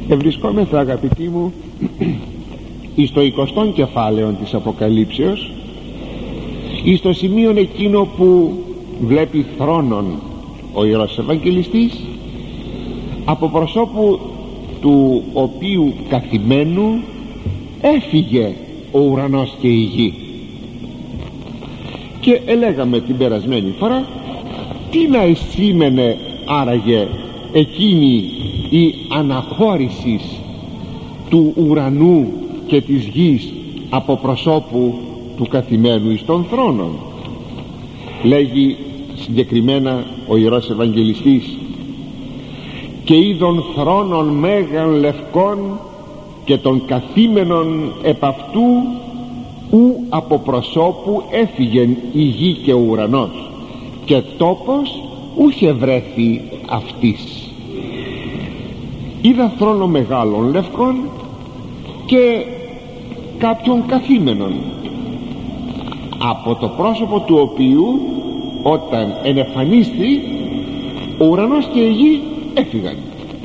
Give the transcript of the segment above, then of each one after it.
Ευρισκόμεθα, αγαπητοί μου, εις το 20ο κεφάλαιο της Αποκαλύψεως, εις το σημείο εκείνο που βλέπει θρόνον ο Ιερός Ευαγγελιστής, από προσώπου του οποίου καθημένου έφυγε ο ουρανός και η γη. Και ελέγαμε την περασμένη φορά τι να σήμαινε άραγε εκείνη η αναχώρηση του ουρανού και της γης από προσώπου του καθημένου εις των θρόνων. Λέγει συγκεκριμένα ο Ιερός Ευαγγελιστής: «Και είδων θρόνων μέγαν λευκών και των καθήμενων επ' αυτού ου από προσώπου έφυγεν η γη και ο ουρανός, και τόπος ούχε βρέθη αυτής. Είδα θρόνο μεγάλων λευκών και κάποιον καθήμενον, από το πρόσωπο του οποίου όταν ενεφανίστη ο ουρανός και η γη έφυγαν,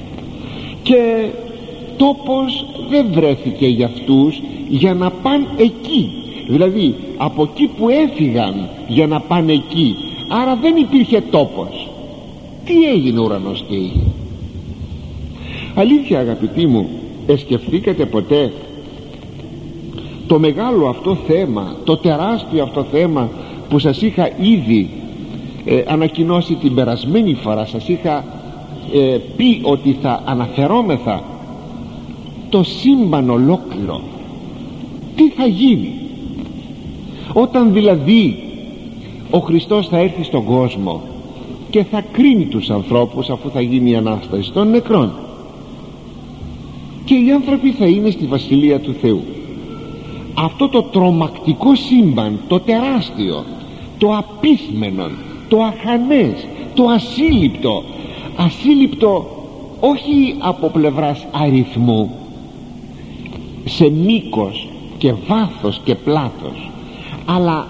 και τόπος δεν βρέθηκε για αυτούς για να πάνε εκεί, δηλαδή από εκεί που έφυγαν για να πάνε εκεί, άρα δεν υπήρχε τόπος. Τι έγινε ο ουρανός και η γη? Αλήθεια, αγαπητοί μου, σκεφτήκατε ποτέ το μεγάλο αυτό θέμα, το τεράστιο αυτό θέμα που σας είχα ήδη ανακοινώσει την περασμένη φορά? Σας είχα πει ότι θα αναφερόμεθα το σύμπαν ολόκληρο. Τι θα γίνει όταν δηλαδή ο Χριστός θα έρθει στον κόσμο και θα κρίνει τους ανθρώπους, αφού θα γίνει η Ανάσταση των νεκρών, και οι άνθρωποι θα είναι στη Βασιλεία του Θεού? Αυτό το τρομακτικό σύμπαν, το τεράστιο, το απίθμενον, το αχανές, το ασύλληπτο όχι από πλευράς αριθμού, σε μήκος και βάθος και πλάτος, αλλά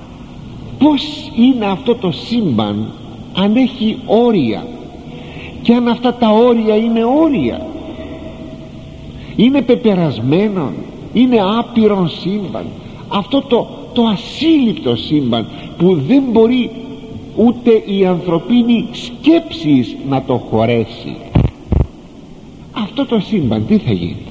πως είναι αυτό το σύμπαν, αν έχει όρια, και αν αυτά τα όρια είναι όρια, είναι πεπερασμένο, είναι άπειρον σύμπαν, αυτό το ασύλληπτο σύμπαν που δεν μπορεί ούτε η ανθρωπίνη σκέψη να το χωρέσει. Αυτό το σύμπαν τι θα γίνει?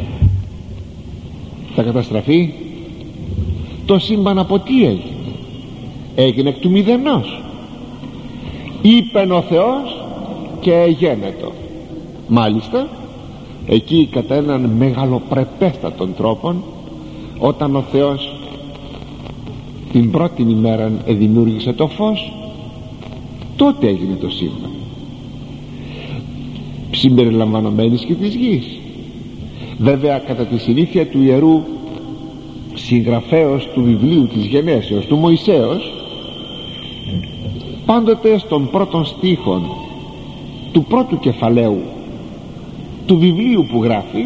Θα καταστραφεί? Το σύμπαν από τι έγινε? Έγινε εκ του μηδενός. Είπεν ο Θεός και εγένετο. Μάλιστα εκεί κατά έναν μεγαλοπρεπέστατον τρόπον, όταν ο Θεός την πρώτη ημέρα δημιούργησε το φως, τότε έγινε το σύμπαν, συμπεριλαμβανομένης και της γης. Βέβαια, κατά τη συνήθεια του ιερού συγγραφέως του βιβλίου της Γενέσεως, του Μωυσέως, πάντοτε στον πρώτον στίχον του πρώτου κεφαλαίου του βιβλίου που γράφει,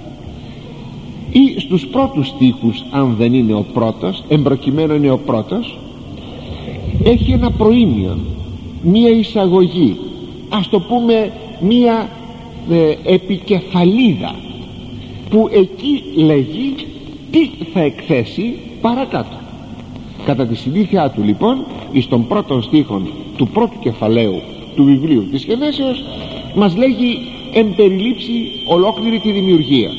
ή στους πρώτους στίχους, αν δεν είναι ο πρώτος, εμπροκειμένο είναι ο πρώτος, έχει ένα προήμιο, μία εισαγωγή, ας το πούμε μία επικεφαλίδα, που εκεί λέγει τι θα εκθέσει παρακάτω. Κατά τη συνήθειά του λοιπόν, εις των πρώτων στίχων του πρώτου κεφαλαίου του βιβλίου της Γενέσεως, μας λέγει εν περιλήψει ολόκληρη τη δημιουργία.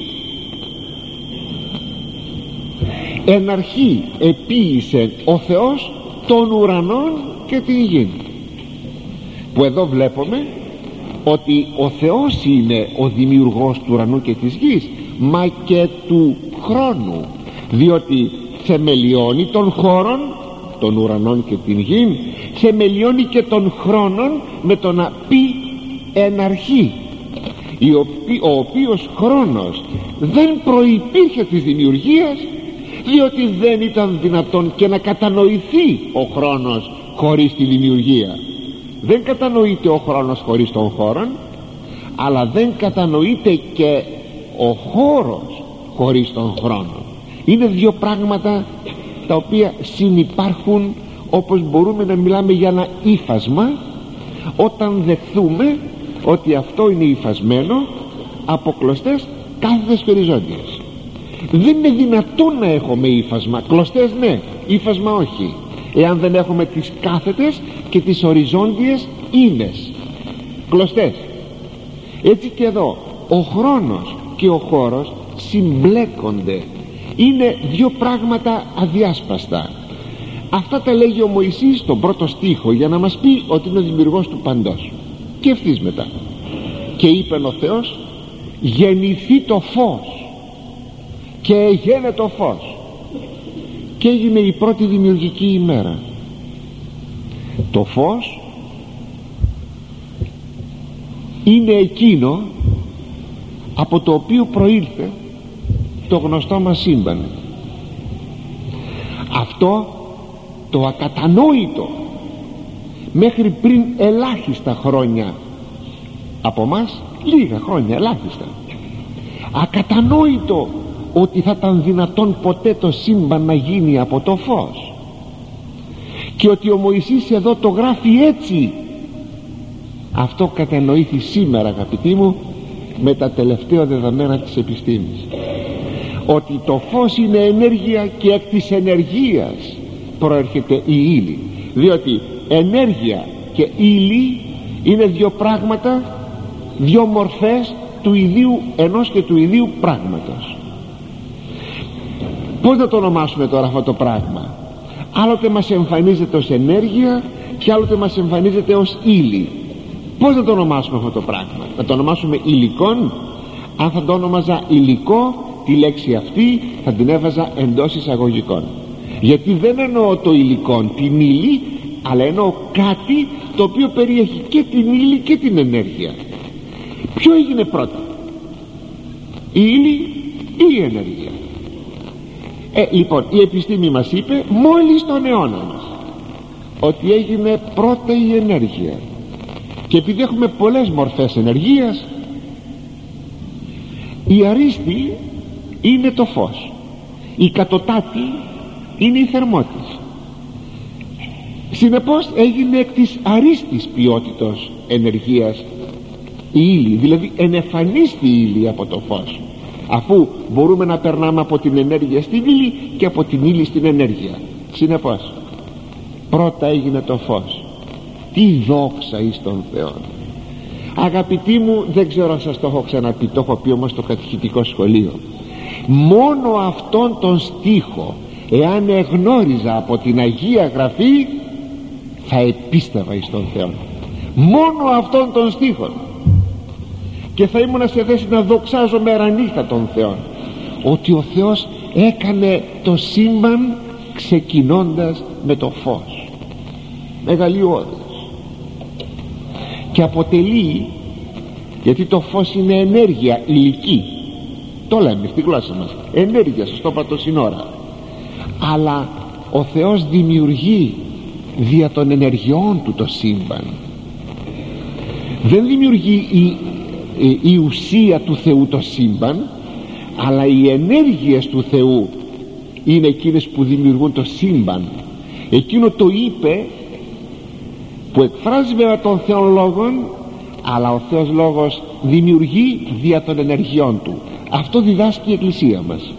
Εν αρχή επίησε ο Θεός των ουρανών και την γη, που εδώ βλέπουμε ότι ο Θεός είναι ο δημιουργός του ουρανού και της γης, μα και του χρόνου, διότι θεμελιώνει των χώρων, των ουρανών και την γη, θεμελιώνει και των χρόνων με το να πει εν αρχή, ο οποίος χρόνος δεν προϋπήρχε της δημιουργίας, διότι δεν ήταν δυνατόν και να κατανοηθεί ο χρόνος χωρίς τη δημιουργία. Δεν κατανοείται ο χρόνος χωρίς τον χώρον, αλλά δεν κατανοείται και ο χώρος χωρίς τον χρόνο. Είναι δύο πράγματα τα οποία συνυπάρχουν, όπως μπορούμε να μιλάμε για ένα ύφασμα, όταν δεχθούμε ότι αυτό είναι υφασμένο, από κλωστές κάθετες και οριζόντιες. Δεν είναι δυνατόν να έχουμε ύφασμα, κλωστές ναι, ύφασμα όχι, εάν δεν έχουμε τις κάθετες και τις οριζόντιες ίνες, κλωστές. Έτσι και εδώ ο χρόνος και ο χώρος συμπλέκονται, είναι δύο πράγματα αδιάσπαστα. Αυτά τα λέγει ο Μωυσής στον πρώτο στίχο για να μας πει ότι είναι ο δημιουργός του παντός. Και ευθύς μετά: και είπεν ο Θεός, γεννηθεί το φως, και εγένε το φως, και έγινε η πρώτη δημιουργική ημέρα. Το φως είναι εκείνο από το οποίο προήλθε το γνωστό μας σύμπαν. Αυτό το ακατανόητο μέχρι πριν ελάχιστα χρόνια από μας, λίγα χρόνια, ελάχιστα, ακατανόητο ότι θα ήταν δυνατόν ποτέ το σύμπαν να γίνει από το φως, και ότι ο Μωυσής εδώ το γράφει έτσι. Αυτό κατανοήθη σήμερα, αγαπητοί μου, με τα τελευταία δεδομένα της επιστήμης, ότι το φως είναι ενέργεια και εκ της ενεργείας προέρχεται η ύλη, διότι ενέργεια και ύλη είναι δύο πράγματα, δύο μορφές του ιδίου ενός και του ιδίου πράγματος. Πώς να το ονομάσουμε τώρα αυτό το πράγμα? Άλλοτε μας εμφανίζεται ως ενέργεια και άλλοτε μας εμφανίζεται ως ύλη. Πώς να το ονομάσουμε αυτό το πράγμα? Να το ονομάσουμε υλικόν? Αν θα το όνομαζα υλικό, τη λέξη αυτή θα την έβαζα εντός εισαγωγικών, γιατί δεν εννοώ το υλικόν, την ύλη, αλλά εννοώ κάτι το οποίο περιέχει και την ύλη και την ενέργεια. Ποιο έγινε πρώτα, η ύλη ή η ενέργεια? Λοιπόν, η επιστήμη μας είπε μόλις τον αιώνα μας ότι έγινε πρώτα η ενέργεια, και επειδή έχουμε πολλές μορφές ενεργείας, η αρίστη είναι το φως, η κατωτάτη είναι η θερμότης. Συνεπώς έγινε εκ της αρίστης ποιότητος ενεργείας η ύλη, δηλαδή ενεφανίστη η ύλη από το φως, αφού μπορούμε να περνάμε από την ενέργεια στην ύλη και από την ύλη στην ενέργεια. Συνεπώς πρώτα έγινε το φως. Τι δόξα εις τον Θεό! Αγαπητοί μου, δεν ξέρω αν σας το έχω ξαναπεί, το έχω πει όμως στο κατηχητικό σχολείο, μόνο αυτόν τον στίχο εάν εγνώριζα από την Αγία Γραφή θα επίστευα εις τον Θεό, μόνο αυτόν τον στίχο, και θα ήμουν σε θέση να δοξάζω μέρα νύχτα τον Θεό, ότι ο Θεός έκανε το σύμπαν ξεκινώντας με το φως, μεγαλειώδες, και αποτελεί, γιατί το φως είναι ενέργεια υλική, το λέμε στη γλώσσα μας, ενέργεια, σας το είπα το σύνορα, αλλά ο Θεός δημιουργεί δια των ενεργειών του το σύμπαν. Δεν δημιουργεί η ουσία του Θεού το σύμπαν, αλλά οι ενέργειες του Θεού είναι εκείνες που δημιουργούν το σύμπαν. Εκείνο το είπε που εκφράζει βέβαια τον Θεό λόγον, αλλά ο Θεός λόγος δημιουργεί δια των ενεργειών του. Αυτό διδάσκει η Εκκλησία μας.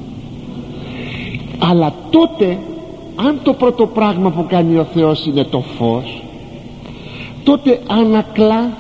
Αλλά τότε, αν το πρώτο πράγμα που κάνει ο Θεός είναι το φως, τότε ανακλά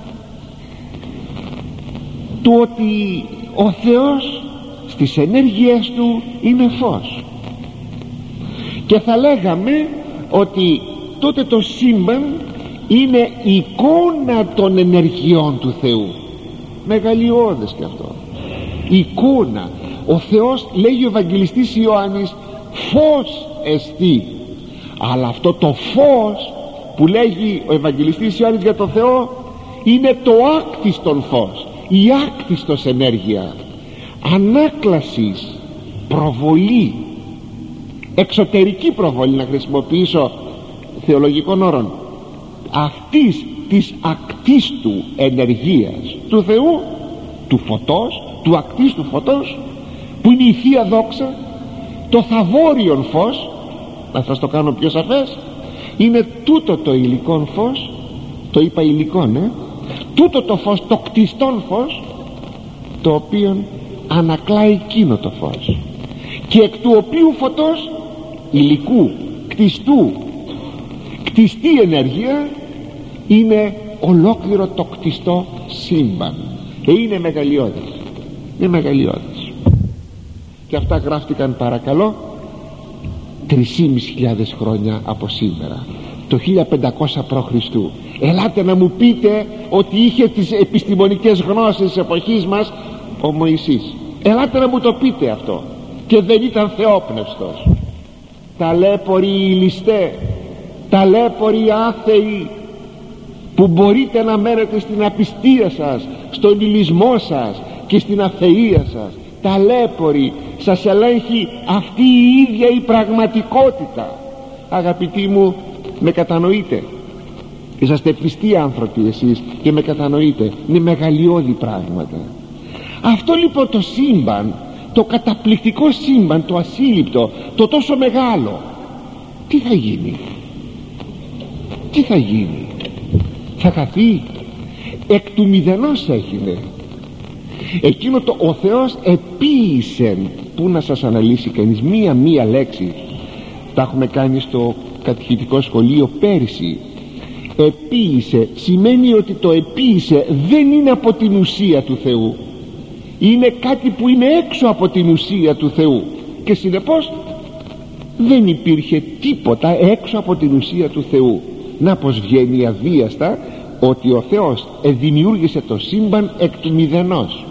του ότι ο Θεός στις ενέργειές του είναι φως, και θα λέγαμε ότι τότε το σύμπαν είναι εικόνα των ενεργειών του Θεού. Μεγαλειώδες και αυτό, εικόνα. Ο Θεός, λέγει ο Ευαγγελιστής Ιωάννης, φως εστί, αλλά αυτό το φως που λέγει ο Ευαγγελιστής Ιωάννης για το Θεό είναι το άκτιστον φως, η άκτιστος ενέργεια, ανάκλασης, προβολή, εξωτερική προβολή, να χρησιμοποιήσω θεολογικών όρων, αυτής της ακτίστου ενεργείας του Θεού, του φωτός, του ακτίστου φωτός, που είναι η Θεία Δόξα, το θαβόριον φως. Να σας το κάνω πιο σαφές, είναι τούτο το υλικόν φως, το είπα υλικόν, τούτο το φως, το κτιστόν φως, το οποίο ανακλάει εκείνο το φως, και εκ του οποίου φωτός, υλικού, κτιστή ενέργεια, είναι ολόκληρο το κτιστό σύμπαν. Είναι μεγαλειώδης, είναι μεγαλειώδης. Και αυτά γράφτηκαν, παρακαλώ, 3.500 χρόνια από σήμερα, το 1500 π.Χ. Ελάτε να μου πείτε ότι είχε τις επιστημονικές γνώσεις της εποχής μας ο Μωυσής. Ελάτε να μου το πείτε αυτό. Και δεν ήταν θεόπνευστος. Ταλέποροι οι ληστέ, ταλέποροι οι άθεοι, που μπορείτε να μένετε στην απιστία σας, στον υλισμό σας και στην αθεία σας, ταλέποροι, σας ελέγχει αυτή η ίδια η πραγματικότητα. Αγαπητοί μου, με κατανοείτε? Είσαστε πιστοί άνθρωποι εσείς και με κατανοείτε. Είναι μεγαλειώδη πράγματα. Αυτό λοιπόν το σύμπαν, το καταπληκτικό σύμπαν, το ασύλληπτο, το τόσο μεγάλο, τι θα γίνει? Τι θα γίνει? Θα χαθεί? Εκ του μηδενός έγινε. Εκείνο το ο Θεός επίησε, που να σας αναλύσει κανείς μία λέξη. Τα έχουμε κάνει στο κατηχητικό σχολείο πέρσι. Επίησε σημαίνει ότι το επίησε δεν είναι από την ουσία του Θεού, είναι κάτι που είναι έξω από την ουσία του Θεού, και συνεπώς δεν υπήρχε τίποτα έξω από την ουσία του Θεού. Να πως βγαίνει αβίαστα ότι ο Θεός δημιούργησε το σύμπαν εκ του μηδενός,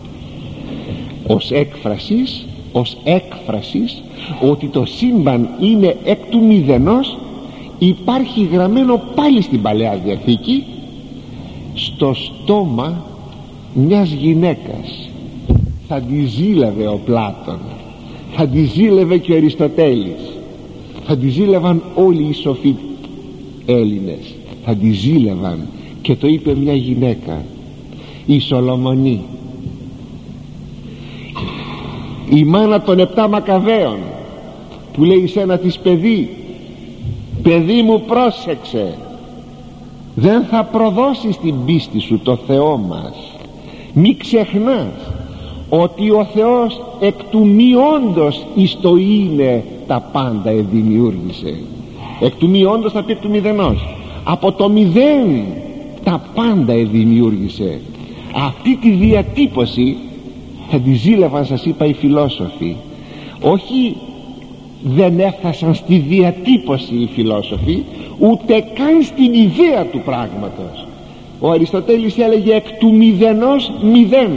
ως έκφρασης ότι το σύμπαν είναι εκ του μηδενός. Υπάρχει γραμμένο πάλι στην Παλαιά Διαθήκη, στο στόμα μιας γυναίκας. Θα τη ζήλευε ο Πλάτων, θα τη ζήλευε και ο Αριστοτέλης, θα τη ζήλευαν όλοι οι σοφοί Έλληνες, θα τη ζήλευαν. Και το είπε μια γυναίκα, η Σολομονή, η μάνα των 7 Μακαβαίων, που λέει σε ένα της παιδί: παιδί μου, πρόσεξε, δεν θα προδώσεις την πίστη σου το Θεό μας. Μη ξεχνάς ότι ο Θεός εκ του μη όντως εις το είναι τα πάντα εδημιούργησε. Εκ του μη όντως θα πει εκ του μηδενός, από το μηδέν τα πάντα εδημιούργησε. Αυτή τη διατύπωση θα τη ζήλευαν, σας είπα, οι φιλόσοφοι. Όχι, δεν έφτασαν στη διατύπωση οι φιλόσοφοι, ούτε καν στην ιδέα του πράγματος. Ο Αριστοτέλης έλεγε εκ του μηδενός μηδέν.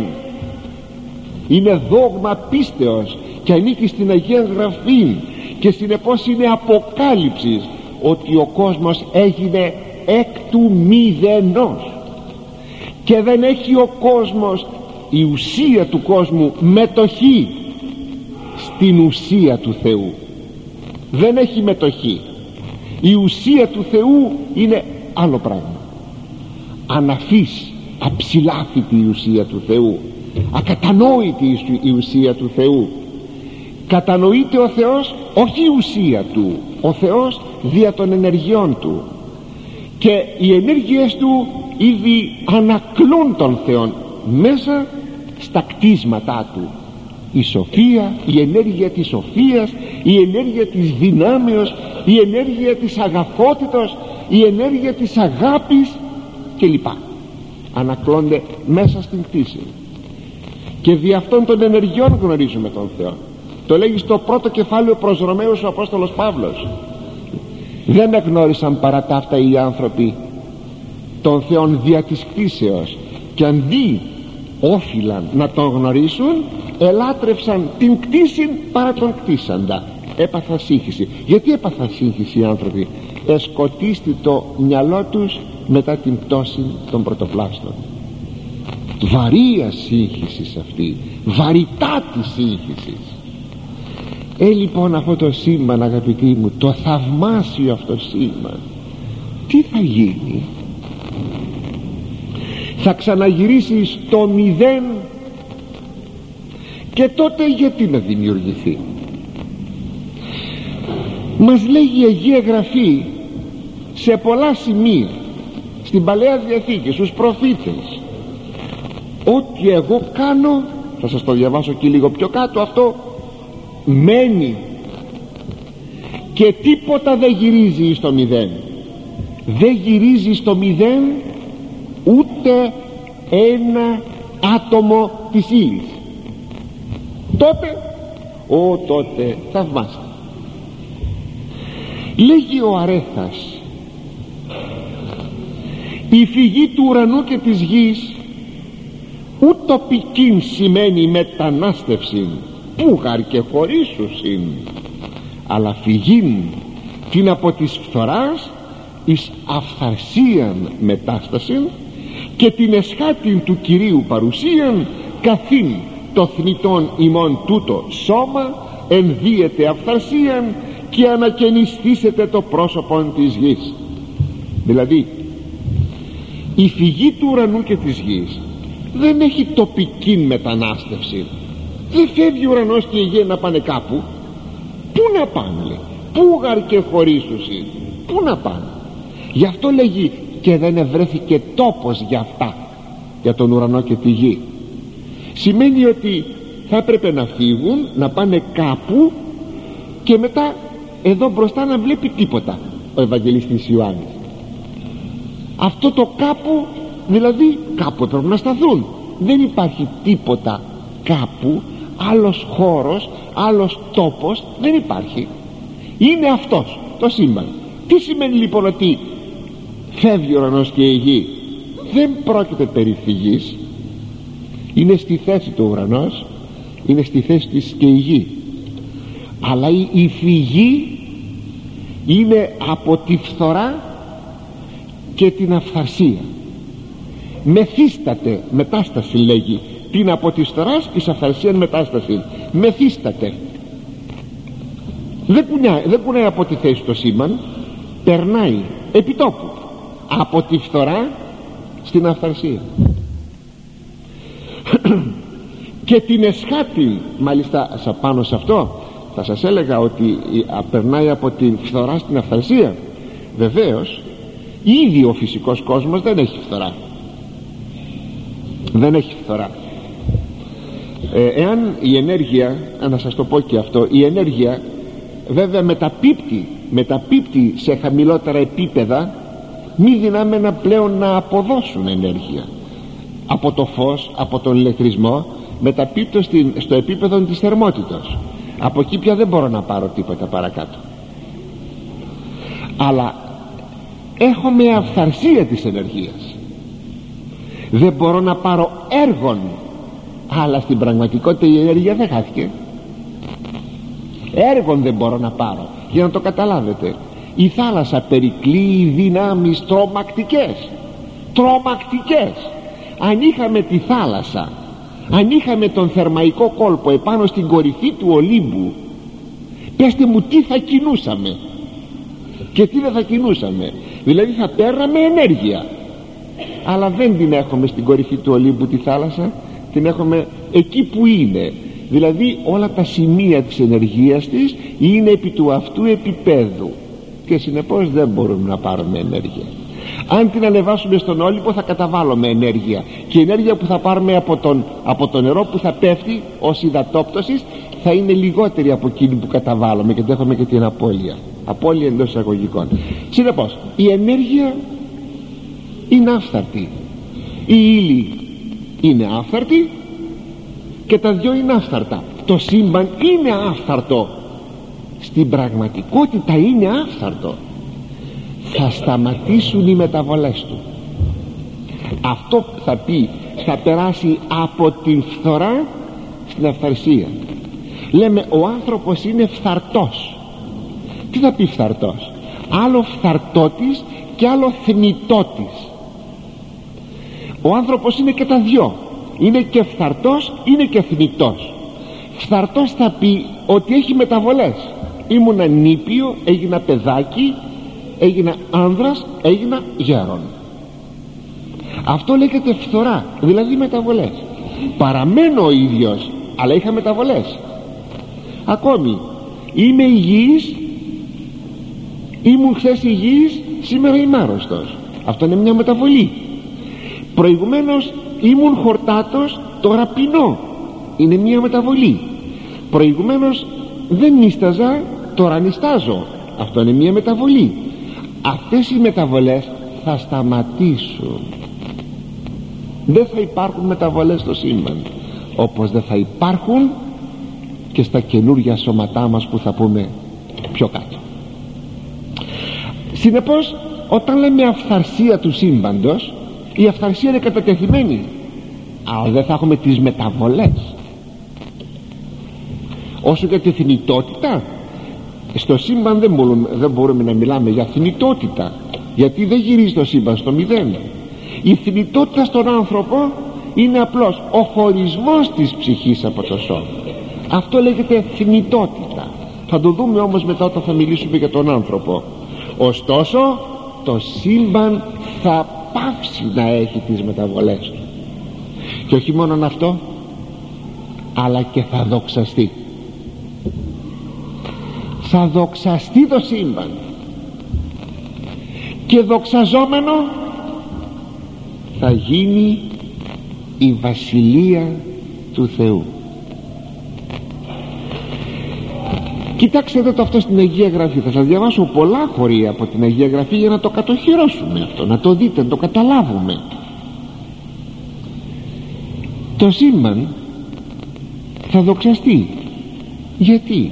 Είναι δόγμα πίστεως και ανήκει στην Αγία Γραφή, και συνεπώς είναι αποκάλυψης ότι ο κόσμος έγινε εκ του μηδενός, και δεν έχει ο κόσμος, η ουσία του κόσμου, μετοχή στην ουσία του Θεού. Δεν έχει μετοχή. Η ουσία του Θεού είναι άλλο πράγμα. Αναφής, αψηλάφητη η ουσία του Θεού, ακατανόητη η ουσία του Θεού. Κατανοείται ο Θεός, όχι η ουσία του, ο Θεός δια των ενεργειών του, και οι ενέργειες του ήδη ανακλούν τον Θεό μέσα στα κτίσματά του. Η σοφία, η ενέργεια της σοφίας, η ενέργεια της δυνάμεως, η ενέργεια της αγαθότητος, η ενέργεια της αγάπης κλπ. Ανακλώνται μέσα στην κτήση, και δι' αυτών των ενεργειών γνωρίζουμε τον Θεό. Το λέγει στο πρώτο κεφάλαιο προς Ρωμαίους ο Απόστολος Παύλος. Δεν εγνώρισαν παρά ταύτα οι άνθρωποι τον Θεόν δια της κτήσεως, και αντί όφυλαν να τον γνωρίσουν, ελάτρευσαν την κτήσιν παρά τον κτήσαντα. Έπαθα σύγχυση. Γιατί έπαθα σύγχυση οι άνθρωποι? Εσκοτίστη το μυαλό τους μετά την πτώση των πρωτοπλάστων. Βαρία σύγχυση αυτή, βαρυτάτη σύγχυση. Λοιπόν, αυτό το σύμπαν, αγαπητοί μου, το θαυμάσιο αυτό σύμπαν, τι θα γίνει? Θα ξαναγυρίσει στο μηδέν, και τότε γιατί να δημιουργηθεί? Μας λέγει η Αγία Γραφή σε πολλά σημεία στην Παλαιά Διαθήκη, στους προφήτες, ό,τι εγώ κάνω, θα σας το διαβάσω και λίγο πιο κάτω, αυτό μένει και τίποτα δεν γυρίζει στο μηδέν. Δεν γυρίζει στο μηδέν ούτε ένα άτομο της ύλης. Τότε θαυμάσια. Λέγει ο Αρέθας, η φυγή του ουρανού και της γης ουτοπικήν σημαίνει μετανάστευση, πούγαρ και χωρίσουσιν, αλλά φυγήν την από της φθοράς εις αυθαρσίαν μετάστασιν και την εσχάτην του Κυρίου παρουσίαν, καθήν το θνητόν ημών τούτο σώμα ενδύεται αυθαρσίαν και ανακαινιστήσετε το πρόσωπον της γης. Δηλαδή η φυγή του ουρανού και της γης δεν έχει τοπική μετανάστευση. Δεν φεύγει ο ουρανός και η γη να πάνε κάπου. Πού να πάνε, πούγαρ και χωρίσουσι, πού να πάνε. Γι' αυτό λέγει και δεν ευρέθηκε τόπος για αυτά, για τον ουρανό και τη γη. Σημαίνει ότι θα έπρεπε να φύγουν, να πάνε κάπου και μετά εδώ μπροστά να βλέπει τίποτα ο Ευαγγελιστής Ιωάννης. Αυτό το κάπου, δηλαδή κάπου πρέπει να σταθούν. Δεν υπάρχει τίποτα κάπου, άλλος χώρος, άλλος τόπος, δεν υπάρχει. Είναι αυτός το σύμπαν. Τι σημαίνει λοιπόν ότι φεύγει ο ουρανός και η γη? Δεν πρόκειται περί φυγής. Είναι στη θέση του ουρανός, είναι στη θέση της και η γη. Αλλά η φυγή είναι από τη φθορά και την αυθαρσία. Μεθύσταται, μετάσταση λέγει, την από τη φθοράς εις αυθαρσίαν μετάσταση. Μεθύσταται. Δεν κουνάει από τη θέση το σήμαν, περνάει επί τόπου από τη φθορά στην αυθαρσία. Και την εσχάτη, μάλιστα πάνω σε αυτό θα σας έλεγα ότι περνάει από την φθορά στην αυθαρσία. Βεβαίως ήδη ο φυσικός κόσμος δεν έχει φθορά. Δεν έχει φθορά. Εάν η ενέργεια, να σας το πω και αυτό, η ενέργεια βέβαια μεταπίπτει σε χαμηλότερα επίπεδα, μη δυνάμενα πλέον να αποδώσουν ενέργεια. Από το φως, από τον ηλεκτρισμό μεταπίπτω στο επίπεδο της θερμότητας. Από εκεί πια δεν μπορώ να πάρω τίποτα παρακάτω. Αλλά έχω με αυθαρσία της ενεργείας. Δεν μπορώ να πάρω έργον. Αλλά στην πραγματικότητα η ενέργεια δεν χάθηκε. Έργον δεν μπορώ να πάρω. Για να το καταλάβετε, η θάλασσα περικλεί δυνάμεις τρομακτικές. Αν είχαμε τη θάλασσα, αν είχαμε τον θερμαϊκό κόλπο επάνω στην κορυφή του Ολύμπου, πέστε μου τι θα κινούσαμε και τι δεν θα κινούσαμε. Δηλαδή θα παίρναμε ενέργεια, αλλά δεν την έχουμε στην κορυφή του Ολύμπου τη θάλασσα, την έχουμε εκεί που είναι. Δηλαδή όλα τα σημεία της ενεργείας της είναι επί του αυτού επίπεδου και συνεπώς δεν μπορούμε να πάρουμε ενέργεια. Αν την ανεβάσουμε στον Όλυμπο θα καταβάλουμε ενέργεια, και η ενέργεια που θα πάρουμε από το νερό που θα πέφτει ως υδατόπτωσης θα είναι λιγότερη από εκείνη που καταβάλουμε, και έχουμε και την απώλεια εντός εισαγωγικών. Συνεπώς η ενέργεια είναι άφθαρτη, η ύλη είναι άφθαρτη και τα δυο είναι άφθαρτα. Το σύμπαν είναι άφθαρτο, στην πραγματικότητα είναι άφθαρτο. Θα σταματήσουν οι μεταβολές του. Αυτό θα πει, θα περάσει από την φθορά στην αυθαρσία. Λέμε ο άνθρωπος είναι φθαρτός. Τι θα πει φθαρτός? Άλλο φθαρτότης και άλλο θνητότης. Ο άνθρωπος είναι και τα δυο. Είναι και φθαρτός, είναι και θνητός. Φθαρτός θα πει ότι έχει μεταβολές. Ήμουνα νήπιο, έγινα παιδάκι, έγινα άνδρας, έγινα γέρον. Αυτό λέγεται φθορά, δηλαδή μεταβολές. Παραμένω ο ίδιος, αλλά είχα μεταβολές. Ακόμη είμαι υγιής, ήμουν χθες υγιής, σήμερα είμαι άρρωστος. Αυτό είναι μια μεταβολή. Προηγουμένως ήμουν χορτάτος, τώρα πεινώ. Είναι μια μεταβολή. Προηγουμένως δεν νίσταζα, τώρα νιστάζω. Αυτό είναι μια μεταβολή. Αυτές οι μεταβολές θα σταματήσουν. Δεν θα υπάρχουν μεταβολές στο σύμπαν, όπως δεν θα υπάρχουν και στα καινούργια σώματά μας που θα πούμε πιο κάτω. Συνεπώς, όταν λέμε αυθαρσία του σύμπαντος, η αυθαρσία είναι κατατεθειμένη, αλλά δεν θα έχουμε τις μεταβολές. Όσο για τη θνητότητα, στο σύμπαν δεν μπορούμε να μιλάμε για θνητότητα, γιατί δεν γυρίζει το σύμπαν στο μηδέν. Η θνητότητα στον άνθρωπο είναι απλώς ο χωρισμός της ψυχής από το σώμα. Αυτό λέγεται θνητότητα. Θα το δούμε όμως μετά όταν θα μιλήσουμε για τον άνθρωπο. Ωστόσο το σύμπαν θα πάψει να έχει τις μεταβολές του, και όχι μόνο αυτό, αλλά και θα δοξαστεί. Θα δοξαστεί το σύμπαν, και δοξαζόμενο θα γίνει η βασιλεία του Θεού. Κοιτάξτε εδώ το αυτό στην Αγία Γραφή. Θα σας διαβάσω πολλά χωρία από την Αγία Γραφή για να το κατοχυρώσουμε αυτό, να το δείτε, να το καταλάβουμε. Το σύμπαν θα δοξαστεί. Γιατί?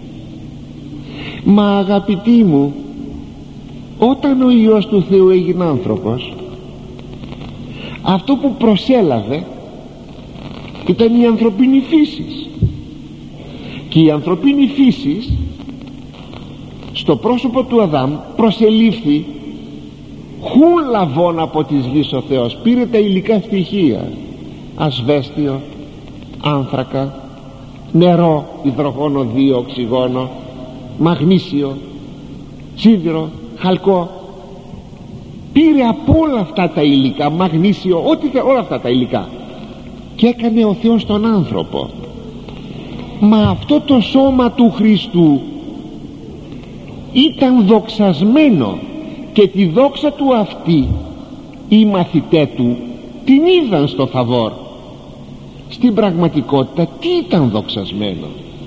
Μα αγαπητοί μου, όταν ο Υιός του Θεού έγινε άνθρωπος, αυτό που προσέλαβε ήταν η ανθρωπίνη φύση. Και η ανθρωπίνη φύση στο πρόσωπο του Αδάμ προσελήφθη χούλαβον από της γης ο Θεός. Πήρε τα υλικά στοιχεία, ασβέστιο, άνθρακα, νερό, υδρογόνο 2, οξυγόνο, μαγνήσιο, σίδηρο, χαλκό. Πήρε από όλα αυτά τα υλικά, μαγνήσιο, όλα αυτά τα υλικά, και έκανε ο Θεός τον άνθρωπο. Μα αυτό το σώμα του Χριστού ήταν δοξασμένο, και τη δόξα του αυτή οι μαθητές του την είδαν στο Θαβόρ. Στην πραγματικότητα τι ήταν δοξασμένο?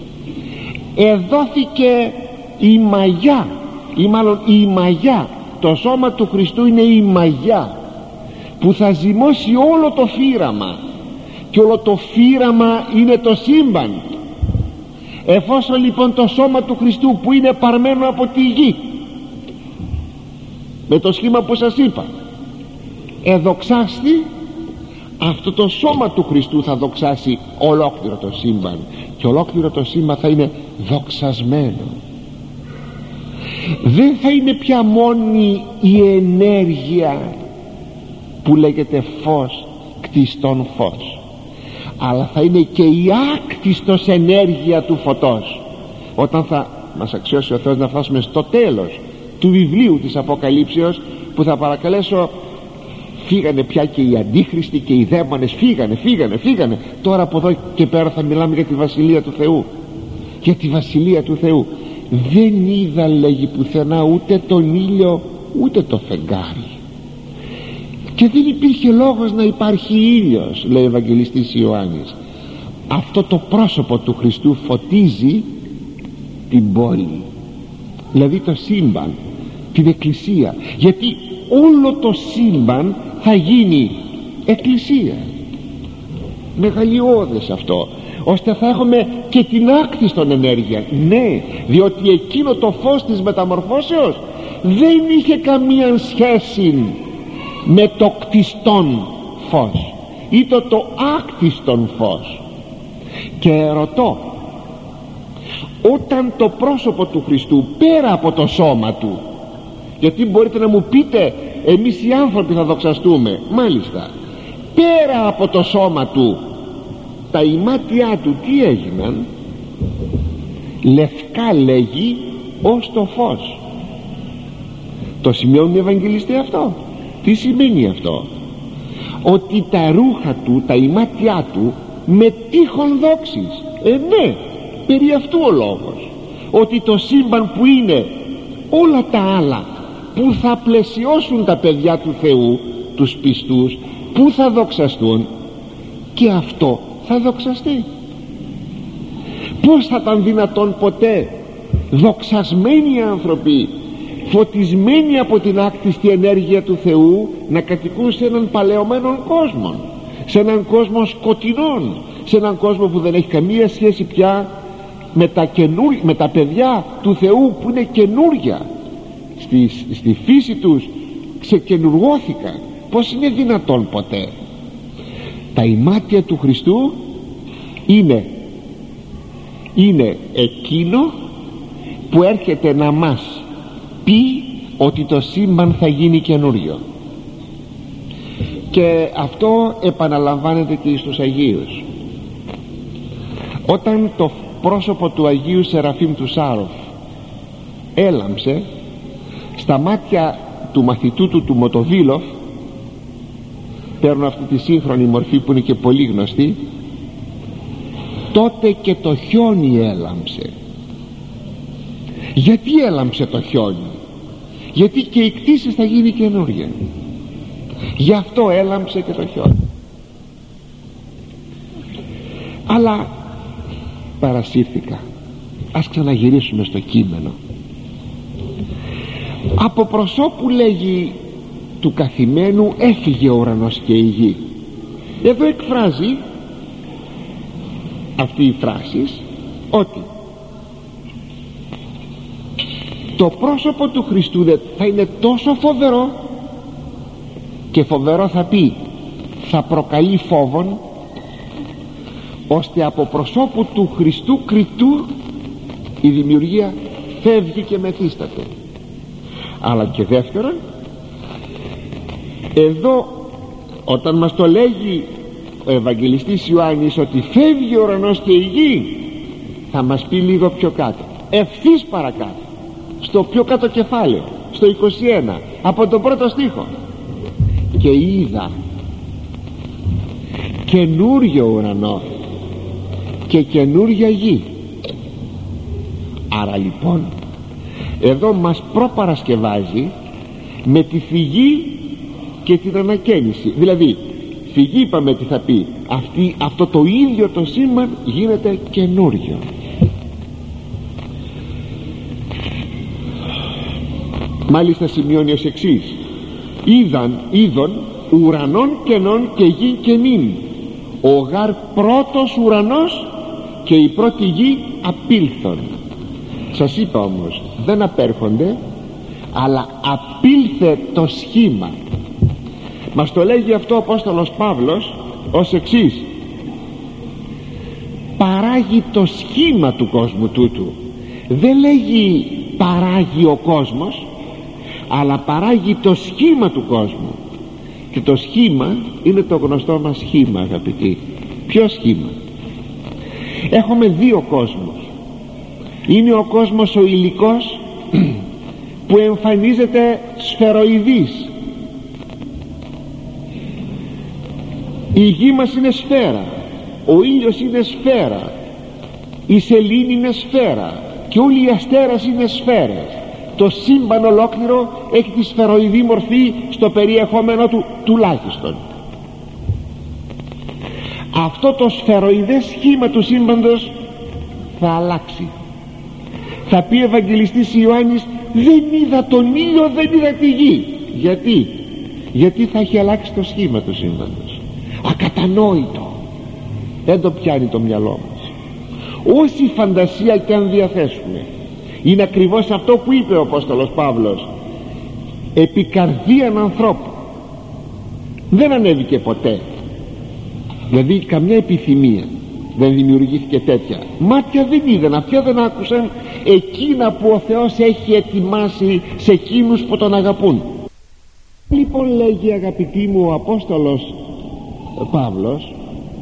Εδόθηκε η μαγιά, ή μάλλον η μαγιά. Το σώμα του Χριστού είναι η μαγιά που θα ζυμώσει όλο το φύραμα, και όλο το φύραμα είναι το σύμπαν. Εφόσον λοιπόν το σώμα του Χριστού, που είναι παρμένο από τη γη με το σχήμα που σας είπα, εδοξάστη, αυτό το σώμα του Χριστού θα δοξάσει ολόκληρο το σύμπαν, και ολόκληρο το σύμπαν θα είναι δοξασμένο. Δεν θα είναι πια μόνη η ενέργεια που λέγεται φως, κτιστόν φως, αλλά θα είναι και η άκτιστος ενέργεια του φωτός. Όταν θα μας αξιώσει ο Θεός να φτάσουμε στο τέλος του βιβλίου της Αποκαλύψεως, που θα παρακαλέσω, φύγανε πια και οι αντίχριστοι και οι δαίμονες, φύγανε. Τώρα από εδώ και πέρα θα μιλάμε για τη Βασιλεία του Θεού. Για τη Βασιλεία του Θεού. Δεν είδα, λέγει, πουθενά ούτε τον ήλιο ούτε το φεγγάρι, και δεν υπήρχε λόγος να υπάρχει ήλιος, λέει ο Ευαγγελιστής Ιωάννης. Αυτό το πρόσωπο του Χριστού φωτίζει την πόλη, δηλαδή το σύμπαν, την εκκλησία, γιατί όλο το σύμπαν θα γίνει εκκλησία. Μεγαλειώδες αυτό, ώστε θα έχουμε και την άκτιστον ενέργεια. Ναι, διότι εκείνο το φως της μεταμορφώσεως δεν είχε καμία σχέση με το κτιστόν φως, ή το άκτιστον φως. Και ρωτώ, όταν το πρόσωπο του Χριστού πέρα από το σώμα του, γιατί μπορείτε να μου πείτε εμείς οι άνθρωποι θα δοξαστούμε, μάλιστα, πέρα από το σώμα του, τα ημάτια του τι έγιναν? Λευκά, λέγει, ως το φως. Το σημειώνουν οι Ευαγγελιστές αυτό. Τι σημαίνει αυτό? Ότι τα ρούχα του, τα ημάτια του με τείχον δόξης. Ναι, περί αυτού ο λόγος, ότι το σύμπαν που είναι όλα τα άλλα που θα πλαισιώσουν τα παιδιά του Θεού, τους πιστούς, που θα δοξαστούν και αυτό θα δοξαστεί. Πώς θα ήταν δυνατόν ποτέ δοξασμένοι άνθρωποι, φωτισμένοι από την άκτιστη ενέργεια του Θεού, να κατοικούν σε έναν παλαιωμένο κόσμο, σε έναν κόσμο σκοτεινών, σε έναν κόσμο που δεν έχει καμία σχέση πια με τα παιδιά του Θεού που είναι καινούρια, στη φύση τους ξεκαινουργώθηκαν. Πώς είναι δυνατόν ποτέ? Τα ημάτια του Χριστού είναι εκείνο που έρχεται να μας πει ότι το σύμπαν θα γίνει καινούριο, και αυτό επαναλαμβάνεται και στους Αγίους. Όταν το πρόσωπο του Αγίου Σεραφείμ του Σάροφ έλαμψε στα μάτια του μαθητού του Μοτοβίλοφ, παίρνω αυτή τη σύγχρονη μορφή που είναι και πολύ γνωστή, τότε και το χιόνι έλαμψε. Γιατί έλαμψε το χιόνι? Γιατί και η κτήση θα γίνει καινούρια. Γι' αυτό έλαμψε και το χιόνι. Αλλά παρασύρθηκα. Ας ξαναγυρίσουμε στο κείμενο. Από προσώπου, λέγει, του καθημένου έφυγε ο ουρανός και η γη. Εδώ εκφράζει αυτή η φράση ότι το πρόσωπο του Χριστού θα είναι τόσο φοβερό, και φοβερό θα πει θα προκαλεί φόβον, ώστε από προσώπου του Χριστού κριτού η δημιουργία φεύγει και μεθύσταται. Αλλά και δεύτερον, εδώ όταν μας το λέγει ο Ευαγγελιστής Ιωάννης ότι φεύγει ο ουρανός και η γη, θα μας πει λίγο πιο κάτω, ευθύς παρακάτω, στο πιο κάτω κεφάλαιο, στο 21, από τον πρώτο στίχο, και είδα καινούριο ουρανό και καινούρια γη. Άρα λοιπόν εδώ μας προπαρασκευάζει με τη φυγή και την ανακαίνιση. Δηλαδή φυγή είπαμε τι θα πει, αυτό το ίδιο το σύμπαν γίνεται καινούριο. Μάλιστα σημειώνει ως εξής: είδον ουρανών κενών και γη καινήν, ο γάρ πρώτος ουρανός και η πρώτη γη απήλθον. Σας είπα όμως, δεν απέρχονται, αλλά απήλθε το σχήμα. Μας το λέγει αυτό ο Απόστολος Παύλος ως εξής: παράγει το σχήμα του κόσμου τούτου. Δεν λέγει παράγει ο κόσμος, αλλά παράγει το σχήμα του κόσμου. Και το σχήμα είναι το γνωστό μας σχήμα, αγαπητοί. Ποιο σχήμα? Έχουμε δύο κόσμους. Είναι ο κόσμος ο υλικός που εμφανίζεται σφαιροειδής. Η γη μας είναι σφαίρα, ο ήλιος είναι σφαίρα, η σελήνη είναι σφαίρα και όλοι οι αστέρες είναι σφαίρες. Το σύμπαν ολόκληρο έχει τη σφαιροειδή μορφή στο περιεχόμενο του τουλάχιστον. Αυτό το σφαιροειδές σχήμα του σύμπαντος θα αλλάξει. Θα πει ο Ευαγγελιστής Ιωάννης, δεν είδα τον ήλιο, δεν είδα τη γη. Γιατί θα έχει αλλάξει το σχήμα του σύμπαντος. Ακατανόητο, δεν το πιάνει το μυαλό μας. Όση φαντασία και αν διαθέσουμε, είναι ακριβώς αυτό που είπε ο Απόστολος Παύλος, επί καρδίαν ανθρώπου δεν ανέβηκε ποτέ. Δηλαδή καμιά επιθυμία δεν δημιουργήθηκε τέτοια. Μάτια δεν είδαν, αυτιά δεν άκουσαν εκείνα που ο Θεός έχει ετοιμάσει σε εκείνους που τον αγαπούν. Λοιπόν, λέγει, αγαπητοί μου, ο Απόστολος Παύλος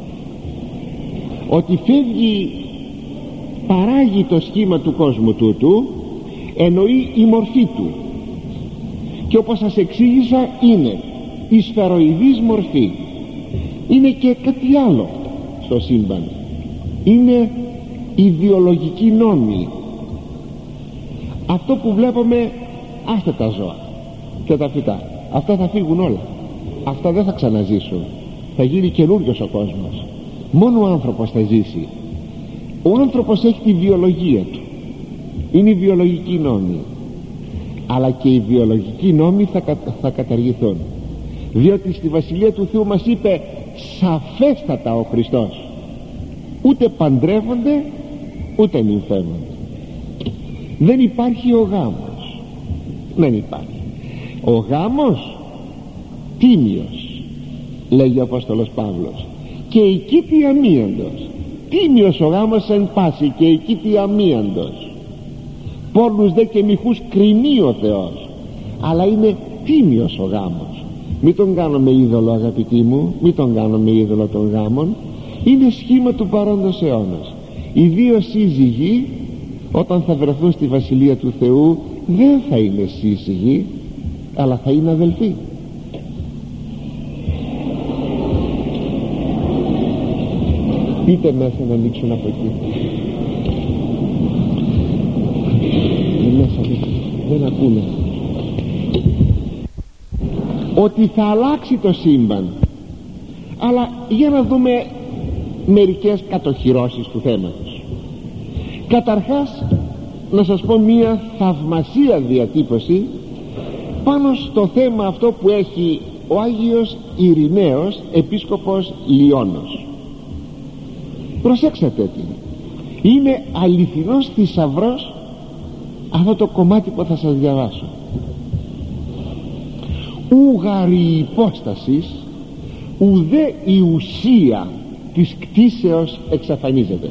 ότι φεύγει, παράγει το σχήμα του κόσμου τούτου, εννοεί η μορφή του, και όπως σας εξήγησα είναι η σφαιροειδής μορφή. Είναι και κάτι άλλο στο σύμπαν, είναι η βιολογική νόμη. Αυτό που βλέπουμε, άστε τα ζώα και τα φυτά, αυτά θα φύγουν όλα. αυτά δεν θα ξαναζήσουν, θα γίνει καινούριος ο κόσμος, μόνο ο άνθρωπος θα ζήσει. Ο άνθρωπος έχει τη βιολογία του, είναι η βιολογική νόμη, αλλά και οι βιολογικοί νόμοι θα καταργηθούν, διότι στη Βασιλεία του Θεού μας είπε σαφέστατα ο Χριστός, ούτε παντρεύονται ούτε νυμφεύονται. Δεν υπάρχει ο γάμος, δεν υπάρχει. Ο γάμος τίμιος, λέγει ο Απόστολος Παύλος, και οικίτη αμίαντος. Τίμιος ο γάμος εν πάση και οικίτη αμίαντος. Πόρνους δε και μοιχούς κρινεί ο Θεός, αλλά είναι τίμιος ο γάμος. Μην τον κάνουμε είδωλο, αγαπητοί μου, μην τον κάνουμε είδωλο των γάμων. Είναι σχήμα του παρόντος αιώνας. Οι δύο σύζυγοι όταν θα βρεθούν στη Βασιλεία του Θεού δεν θα είναι σύζυγοι, αλλά θα είναι αδελφοί. Πείτε μέσα να ανοίξουν από εκεί. Μέσα δεν ακούνε. Ότι θα αλλάξει το σύμπαν. Αλλά για να δούμε μερικές κατοχυρώσεις του θέματος. Καταρχάς να σας πω μία θαυμασία διατύπωση πάνω στο θέμα αυτό που έχει ο Άγιος Ειρηναίος, επίσκοπος Λιώνος. Προσέξατε τι, είναι αληθινός θησαυρός αυτό το κομμάτι που θα σας διαβάσω. Ουγαρη υπόστασης ουδέ η ουσία της κτίσεως εξαφανίζεται.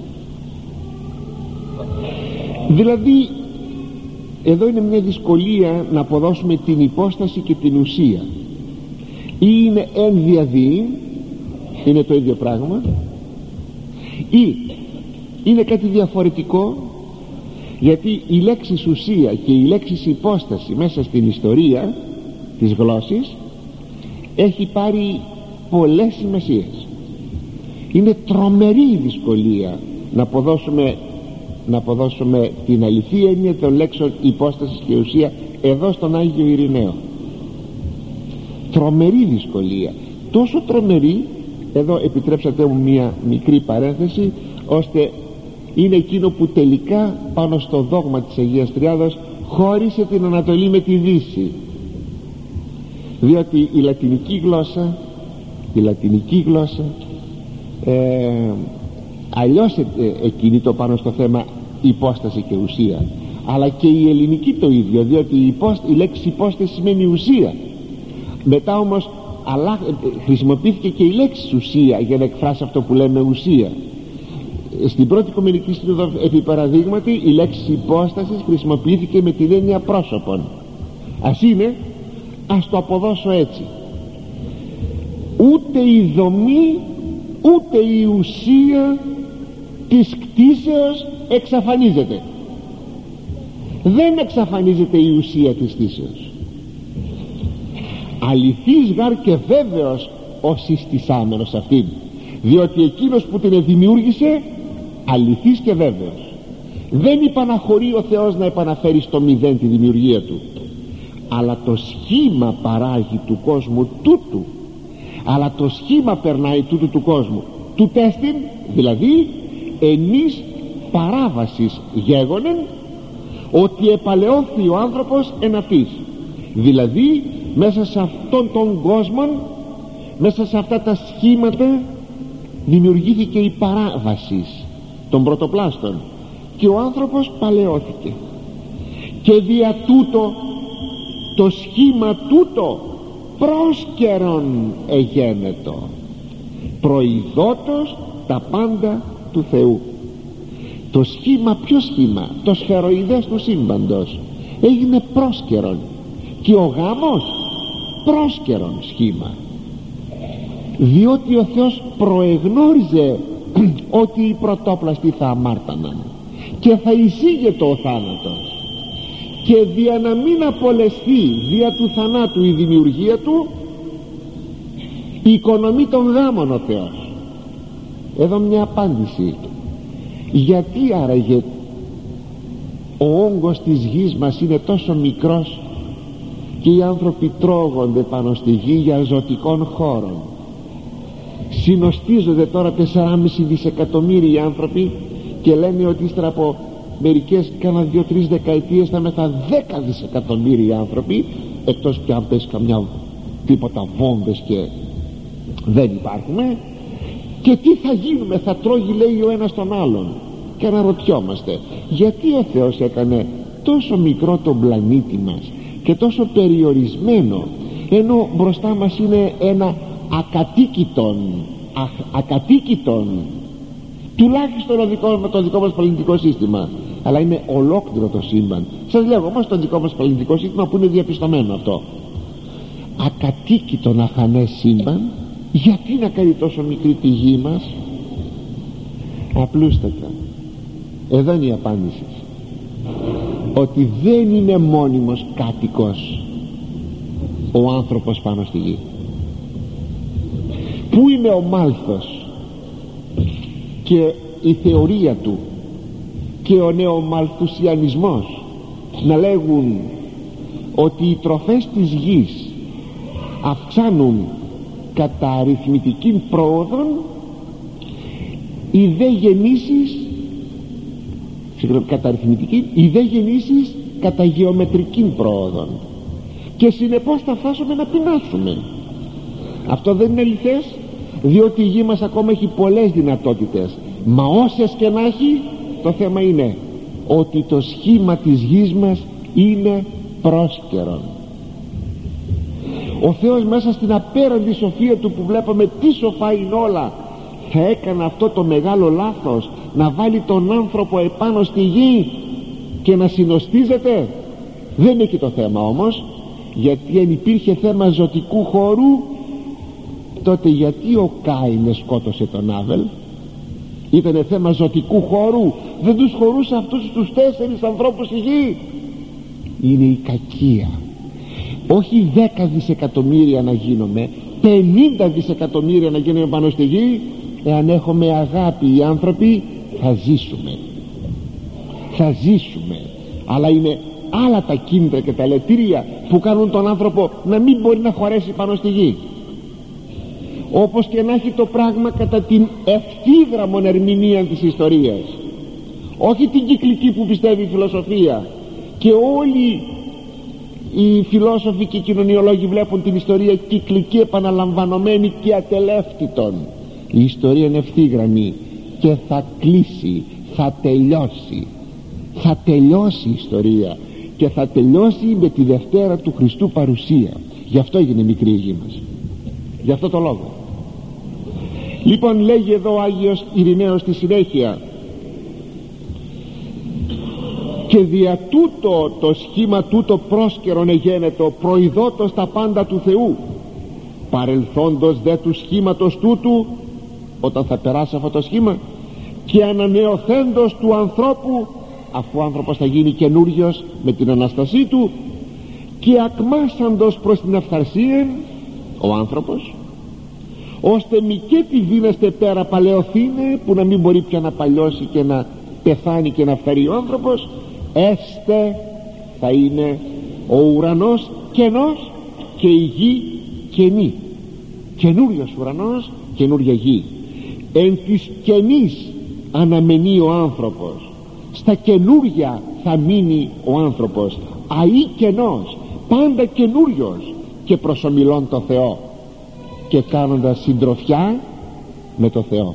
Δηλαδή εδώ είναι μια δυσκολία να αποδώσουμε την υπόσταση και την ουσία. Ή είναι εν διαδύει, είναι το ίδιο πράγμα, ή είναι κάτι διαφορετικό, γιατί η λέξη ουσία και η λέξη υπόσταση μέσα στην ιστορία της γλώσσης έχει πάρει πολλές σημασίες. Είναι τρομερή η δυσκολία να αποδώσουμε την αληθή έννοια των λέξεων υπόσταση και ουσία εδώ στον Άγιο Ειρηναίο. Τρομερή δυσκολία, τόσο τρομερή, εδώ επιτρέψατε μου μια μικρή παρένθεση, ώστε είναι εκείνο που τελικά πάνω στο δόγμα της Αγίας Τριάδος χώρισε την Ανατολή με τη Δύση. Διότι η λατινική γλώσσα αλλιώς εκκινείται πάνω στο θέμα υπόσταση και ουσία, αλλά και η ελληνική το ίδιο, διότι η λέξη υπόσταση σημαίνει ουσία. Μετά όμως χρησιμοποιήθηκε και η λέξη ουσία για να εκφράσει αυτό που λέμε ουσία. Στην πρώτη Οικουμενική Σύνοδο επί παραδείγματι η λέξη υπόστασης χρησιμοποιήθηκε με την έννοια πρόσωπον. Ας είναι, ας το αποδώσω έτσι, ούτε η δομή ούτε η ουσία της κτίσεως εξαφανίζεται. Δεν εξαφανίζεται η ουσία της κτίσεως. Αληθής γάρ και βέβαιος ο συστησάμενος αυτήν, διότι εκείνος που την δημιούργησε αληθής και βέβαιος. Δεν υπαναχωρεί ο Θεός να επαναφέρει στο μηδέν τη δημιουργία του, αλλά το σχήμα παράγει του κόσμου τούτου, αλλά το σχήμα περνάει τούτου του κόσμου του τέστην, δηλαδή ενής παράβασης γέγονεν, ότι επαλαιώθη ο άνθρωπος εν αυτής. Δηλαδή μέσα σε αυτόν τον κόσμο, μέσα σε αυτά τα σχήματα δημιουργήθηκε η παράβαση των πρωτοπλάστων και ο άνθρωπος παλαιώθηκε, και δια τούτο το σχήμα τούτο πρόσκαιρον εγένετο, προειδότος τα πάντα του Θεού. Το σχήμα, ποιο σχήμα? Το σφαιροειδές του σύμπαντος έγινε πρόσκαιρον, και ο γάμος πρόσκαιρον σχήμα, διότι ο Θεός προεγνώριζε ότι οι πρωτόπλαστοι θα αμάρταναν και θα εισήγεται ο θάνατος, και δια να μην απολεσθεί δια του θανάτου η δημιουργία του, οικονομεί τον γάμον ο Θεός. Εδώ μια απάντηση. Γιατί άραγε ο όγκος της γης μας είναι τόσο μικρός και οι άνθρωποι τρώγονται πάνω στη γη για ζωτικών χώρων. Συνοστίζονται τώρα 4,5 δισεκατομμύρια άνθρωποι και λένε ότι ύστερα από μερικές κάνα 2-3 δεκαετίες θα μετά 10 δισεκατομμύρια άνθρωποι, εκτός πια αν πέσει καμιά τίποτα βόμβες και δεν υπάρχουμε. Και τι θα γίνουμε, θα τρώγει, λέει, ο ένας τον άλλον. Και αναρωτιόμαστε, γιατί ο Θεός έκανε τόσο μικρό τον πλανήτη μας και τόσο περιορισμένο, ενώ μπροστά μας είναι ένα ακατοίκητον τουλάχιστον το δικό μας πλανητικό σύστημα, αλλά είναι ολόκληρο το σύμπαν. Σας λέω όμως το δικό μας πλανητικό σύστημα που είναι διαπιστωμένο αυτό, ακατοίκητον αχανές σύμπαν. Γιατί να κάνει τόσο μικρή τη γη μας? Απλούστατα, εδώ είναι η απάντηση, ότι δεν είναι μόνιμος κάτοικος ο άνθρωπος πάνω στη γη. Πού είναι ο Μάλθος και η θεωρία του και ο νεομαλθουσιανισμός να λέγουν ότι οι τροφές της γης αυξάνουν κατά αριθμητική πρόοδον, οι δε γεννήσεις κατά γεωμετρική πρόοδον, και συνεπώς θα φτάσουμε να πεινάσουμε. Αυτό δεν είναι αληθές, διότι η γη μας ακόμα έχει πολλές δυνατότητες, μα όσες και να έχει, το θέμα είναι ότι το σχήμα της γης μας είναι πρόσκαιρον. Ο Θεός μέσα στην απέραντη σοφία του που βλέπαμε τι σοφά είναι όλα, θα έκανε αυτό το μεγάλο λάθος να βάλει τον άνθρωπο επάνω στη γη και να συνοστίζεται? Δεν είναι εκεί το θέμα όμως, γιατί αν υπήρχε θέμα ζωτικού χώρου, τότε γιατί ο Κάιν σκότωσε τον Άβελ? Ήτανε θέμα ζωτικού χώρου, δεν τους χωρούσε αυτούς τους 4 ανθρώπους στη γη? Είναι η κακία. Όχι 10 δισεκατομμύρια να γίνουμε, 50 δισεκατομμύρια να γίνουμε πάνω στη γη. Εάν έχουμε αγάπη οι άνθρωποι, θα ζήσουμε. Αλλά είναι άλλα τα κίνητρα και τα λετήρια που κάνουν τον άνθρωπο να μην μπορεί να χωρέσει πάνω στη γη. Όπως και να έχει το πράγμα κατά την ευθύγραμμον ερμηνεία της ιστορίας, όχι την κυκλική που πιστεύει η φιλοσοφία, και όλοι οι φιλόσοφοι και οι κοινωνιολόγοι βλέπουν την ιστορία κυκλική, επαναλαμβανωμένη και ατελεύτητον. Η ιστορία είναι ευθύγραμμη και θα κλείσει, θα τελειώσει η ιστορία, και θα τελειώσει με τη Δευτέρα του Χριστού παρουσία. Γι' αυτό έγινε μικρή η γη μας, γι' αυτό το λόγο. Λοιπόν, λέγει εδώ ο Άγιος Ειρηναίος στη συνέχεια, και δια τούτο το σχήμα τούτο πρόσκαιρον εγένετο, προειδότος τα πάντα του Θεού, παρελθόντος δε του σχήματος τούτου, όταν θα περάσει αυτό το σχήμα, και ανανεωθέντος του ανθρώπου, αφού ο άνθρωπος θα γίνει καινούριος με την Ανάστασή του, και ακμάσαντος προς την αυθαρσία ο άνθρωπος, ώστε μη και τη δίνεστε πέρα παλαιοθήνε, που να μην μπορεί πια να παλιώσει και να πεθάνει και να φέρει ο άνθρωπος, έστε θα είναι ο ουρανός κενός και η γη κενή. Καινούριος ουρανός, καινούρια γη. Εν της κενής αναμενεί ο άνθρωπος, στα καινούρια θα μείνει ο άνθρωπος, αεί κενός, πάντα καινούριος και προσομιλών το Θεό και κάνοντας συντροφιά με το Θεό.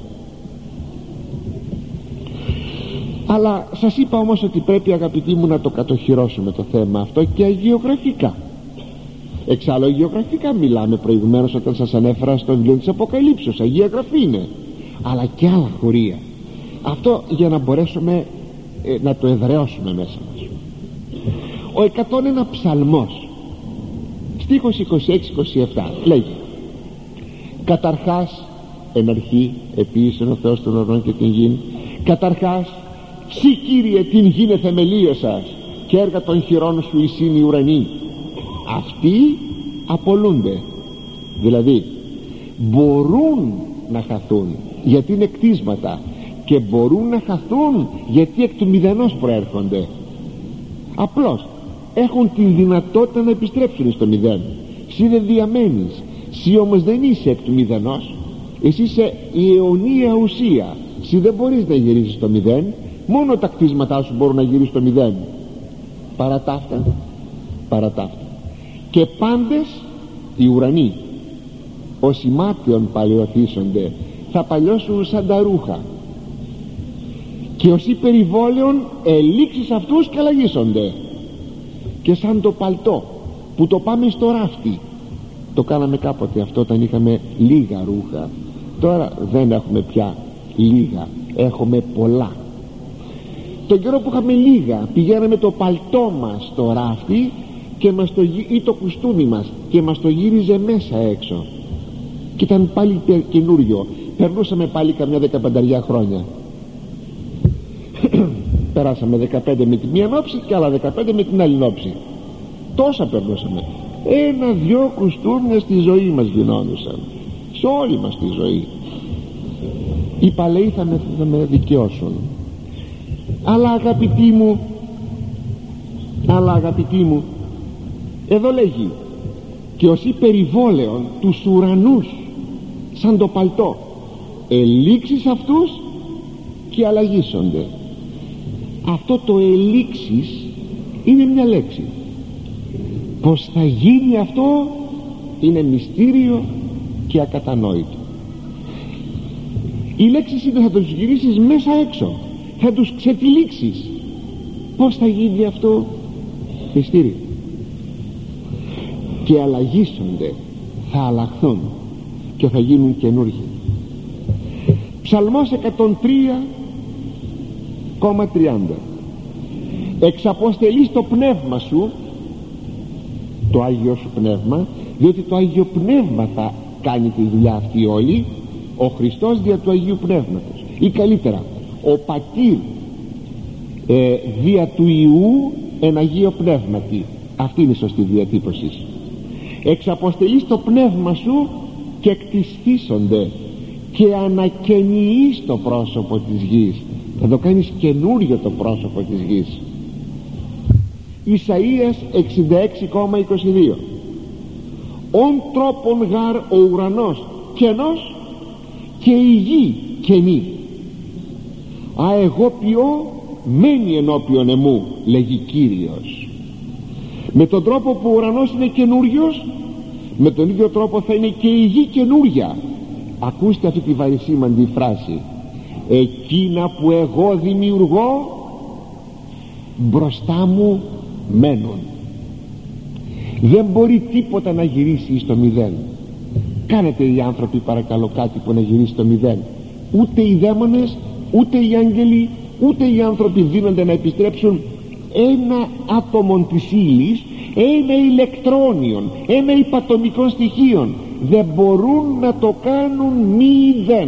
Αλλά σας είπα όμως ότι πρέπει, αγαπητοί μου, να το κατοχυρώσουμε το θέμα αυτό και αγιογραφικά. Εξάλλου αγιογραφικά μιλάμε προηγουμένως, όταν σας ανέφερα στο βιβλίο της Αποκαλύψεως, Αγία Γραφή είναι, αλλά και άλλα χωρία. Αυτό για να μπορέσουμε να το εδραιώσουμε μέσα μας. Ο 101 ψαλμός, στίχος 26-27 λέγει: καταρχάς εν αρχή επίησεν ο Θεός των ουρανών και την γην, καταρχάς ψη Κύριε την γην εθεμελίωσας, και έργα των χειρών σου εισήν οι ουρανοί. Αυτοί απολούνται, δηλαδή μπορούν να χαθούν γιατί είναι κτίσματα, και μπορούν να χαθούν γιατί εκ του μηδενός προέρχονται. Απλώς έχουν την δυνατότητα να επιστρέψουν στο μηδέν. Εσύ δεν διαμένεις, εσύ όμως δεν είσαι εκ του μηδενός, εσύ είσαι η αιωνία ουσία. Εσύ δεν μπορείς να γυρίσεις στο μηδέν, μόνο τα κτίσματά σου μπορούν να γυρίσουν στο μηδέν. Παρά τα αυτά και πάντες οι ουρανοί όσοι μάταιον παλαιοθήσονται θα παλιώσουν σαν τα ρούχα, και όσοι περιβόλαιον ελήξεις αυτούς και αλλαγήσονται. Και σαν το παλτό που το πάμε στο ράφτη, το κάναμε κάποτε αυτό όταν είχαμε λίγα ρούχα. Τώρα δεν έχουμε πια λίγα, έχουμε πολλά. Τον καιρό που είχαμε λίγα πηγαίναμε το παλτό μας στο ράφτη και ή το κουστούμι μας και μας το γύριζε μέσα έξω και ήταν πάλι καινούριο. Περνούσαμε πάλι καμιά 15 χρόνια. Περάσαμε 15 με τη μία νόψη και άλλα 15 με την άλλη νόψη. Τόσα περνούσαμε. 1-2 κουστούμια στη ζωή μας γινόντουσαν, σε όλη μας τη ζωή. Οι παλαιοί θα με δικαιώσουν. Αλλά αγαπητοί μου, εδώ λέγει και όσοι περιβόλαιον τους ουρανούς σαν το παλτό ελήξεις αυτούς και αλλαγήσονται. Αυτό το ελήξεις είναι μια λέξη. Πως θα γίνει αυτό είναι μυστήριο και ακατανόητο. Η λέξη είναι θα τους γυρίσεις μέσα έξω, θα τους ξετυλίξεις. Πως θα γίνει αυτό? Μυστήριο. Και αλλαγήσονται, θα αλλάχθουν και θα γίνουν καινούργιοι. Ψαλμός 103,30. Εξαποστελείς το πνεύμα σου, το Άγιο σου πνεύμα, διότι το Άγιο Πνεύμα θα κάνει τη δουλειά αυτή όλη, ο Χριστός δια του Αγίου Πνεύματος, ή καλύτερα ο Πατήρ δια του Ιού εν Αγίο Πνεύματι. Αυτή είναι η σωστή διατύπωση. Εξαποστελείς το πνεύμα σου και εκτισθήσονται και ανακαινιείς το πρόσωπο της γης. Θα το κάνεις καινούριο το πρόσωπο της γης. Ισαΐας 66,22. Ον τρόπον γάρ ο ουρανός κενός και η γη κενή. Α εγώ ποιώ μένει ενώπιον εμού, λέγει Κύριος. Με τον τρόπο που ο ουρανός είναι καινούριος, με τον ίδιο τρόπο θα είναι και η γη καινούρια. Ακούστε αυτή τη βαρισίμαντη φράση. Εκείνα που εγώ δημιουργώ μπροστά μου μένουν. Δεν μπορεί τίποτα να γυρίσει στο μηδέν. Κάνετε οι άνθρωποι παρακαλώ κάτι που να γυρίσει στο μηδέν. Ούτε οι δαίμονες, ούτε οι άγγελοι, ούτε οι άνθρωποι δίνονται να επιστρέψουν ένα άτομο της ύλης, ένα ηλεκτρόνιον, ένα υπατομικό στοιχείο. Δεν μπορούν να το κάνουν μηδέν.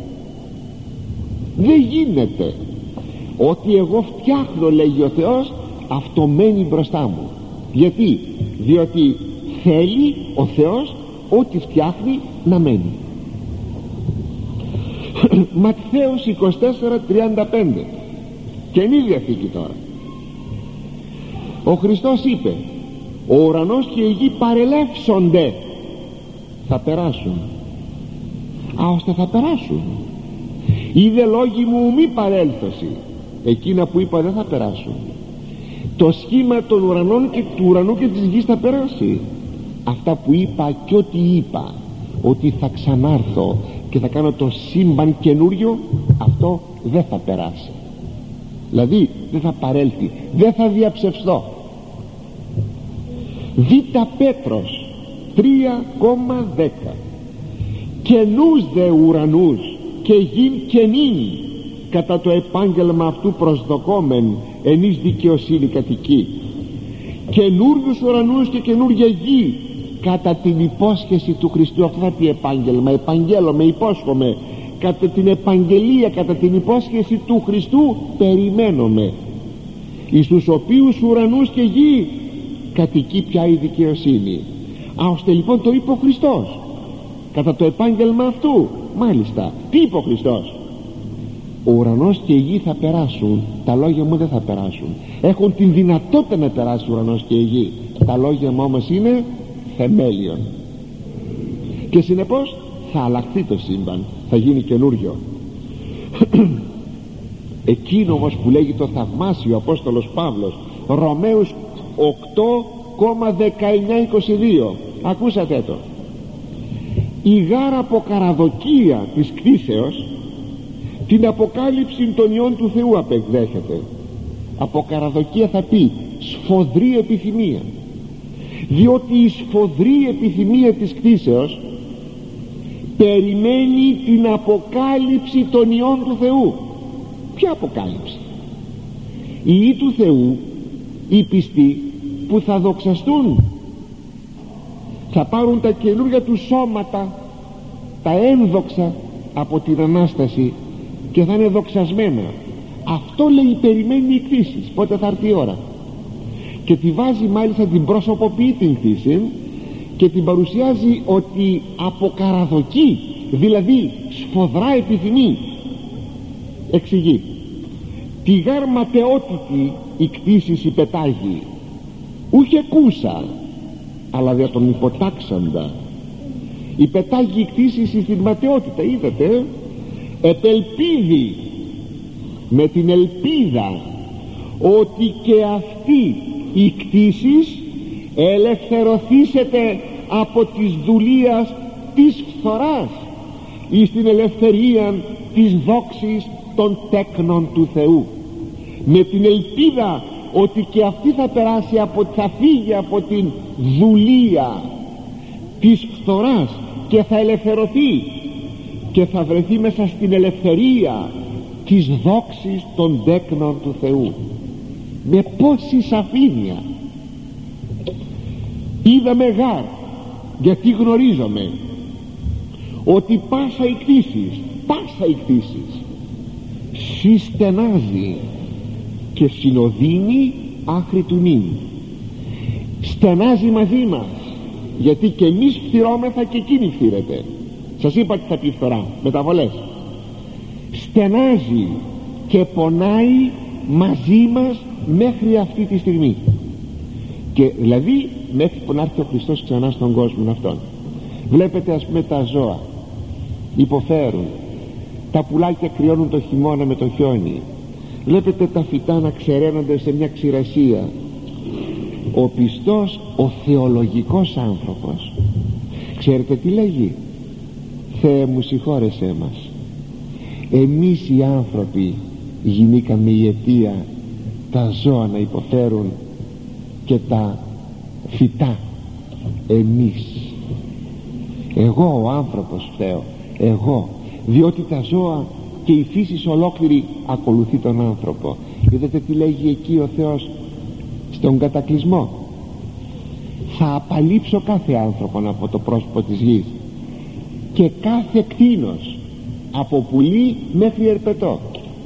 Δεν γίνεται. Ό,τι εγώ φτιάχνω, λέγει ο Θεός, αυτό μένει μπροστά μου. Γιατί? Διότι θέλει ο Θεός ό,τι φτιάχνει να μένει. Ματθαίος 24:35. Καινή Διαθήκη τώρα. Ο Χριστός είπε: ο ουρανός και η γη παρελεύσονται, θα περάσουν. Ώστε θα περάσουν. Είδε λόγοι μου μη παρέλθωση. Εκείνα που είπα δεν θα περάσουν. Το σχήμα των ουρανών και του ουρανού και της γης θα περάσει. Αυτά που είπα και ό,τι είπα, ότι θα ξανάρθω και θα κάνω το σύμπαν καινούριο, αυτό δεν θα περάσει. Δηλαδή δεν θα παρέλθει, δεν θα διαψευστώ. Β' Πέτρος 3,10. Καινούς δε ουρανούς και γην καινήν κατά το επάγγελμα αυτού προσδοκόμεν εν εις δικαιοσύνη κατοικεί. Καινούριους ουρανούς και καινούρια γη κατά την υπόσχεση του Χριστού. Αυτό θα πει επάγγελμα. Επαγγέλλομαι, υπόσχομαι. Κατά την επαγγελία, κατά την υπόσχεση του Χριστού περιμένουμε, εις τους οποίους ουρανούς και γη κατοικεί πια η δικαιοσύνη. Ώστε λοιπόν το είπε ο Χριστός κατά το επάγγελμα αυτού. Μάλιστα, τι είπε ο Χριστός? Ο ουρανός και η γη θα περάσουν, τα λόγια μου δεν θα περάσουν. Έχουν την δυνατότητα να περάσει ο ουρανός και η γη, τα λόγια μου όμως είναι θεμέλιον. Και συνεπώς θα αλλάχθεί το σύμπαν, θα γίνει καινούριο. Εκείνο όμως που λέγει το θαυμάσιο ο Απόστολος Παύλος, Ρωμαίους 8,19-22, ακούσατε το: η γάρα αποκαραδοκία της κτήσεως την αποκάλυψη των ιών του Θεού απεκδέχεται. Αποκαραδοκία θα πει σφοδρή επιθυμία, διότι η σφοδρή επιθυμία της κτήσεως περιμένει την αποκάλυψη των ιών του Θεού. Ποια αποκάλυψη? Οι ιοί του Θεού, οι πιστοί που θα δοξαστούν, θα πάρουν τα καινούργια του σώματα, τα ένδοξα από την Ανάσταση, και θα είναι δοξασμένα. Αυτό λέει περιμένει η κτήση. Πότε θα έρθει η ώρα? Και τη βάζει, μάλιστα την προσωποποιεί την κτήση και την παρουσιάζει ότι αποκαραδοκεί, δηλαδή σφοδρά επιθυμεί. Εξηγεί: τη γάρ ματαιότητη η κτήσης υπετάγει, ούχε κούσα, αλλά δια τον υποτάξαντα. Υπετάγει η κτήσης στην ματαιότητα, είδατε, επελπίδη, με την ελπίδα ότι και αυτή η κτήσης ελευθερωθήσετε από της δουλείας της φθοράς εις την ελευθερία της δόξης των τέκνων του Θεού. Με την ελπίδα ότι και αυτή θα περάσει θα φύγει από την δουλεία της φθοράς και θα ελευθερωθεί και θα βρεθεί μέσα στην ελευθερία της δόξης των τέκνων του Θεού. Με πόση σαφήνεια! Είδαμε γάρ, γιατί γνωρίζομαι ότι πάσα η κτήσης συστενάζει και συνοδύνει άχρη του νυν. Στενάζει μαζί μας, γιατί και εμείς φθυρώμεθα και εκείνη φθύρεται. Σας είπα τι θα πει φθορά, μεταβολές. Στενάζει και πονάει μαζί μας μέχρι αυτή τη στιγμή, και δηλαδή μέχρι που να έρθει ο Χριστός ξανά στον κόσμο αυτόν. Βλέπετε, ας πούμε, τα ζώα υποφέρουν, τα πουλάκια κρυώνουν το χειμώνα με το χιόνι, βλέπετε τα φυτά να ξεραίνονται σε μια ξηρασία. Ο πιστός, ο θεολογικός άνθρωπος, ξέρετε τι λέγει? Θεέ μου, συγχώρεσέ μας, εμείς οι άνθρωποι γινήκαμε η αιτία τα ζώα να υποφέρουν και τα φυτά. Εμείς, εγώ ο άνθρωπος φταίω, εγώ, διότι τα ζώα και η φύση ολόκληρη ακολουθεί τον άνθρωπο. Είδατε τι λέγει εκεί ο Θεός στον κατακλυσμό? Θα απαλείψω κάθε άνθρωπον από το πρόσωπο της γης και κάθε κτήνος, από πουλί μέχρι ερπετό.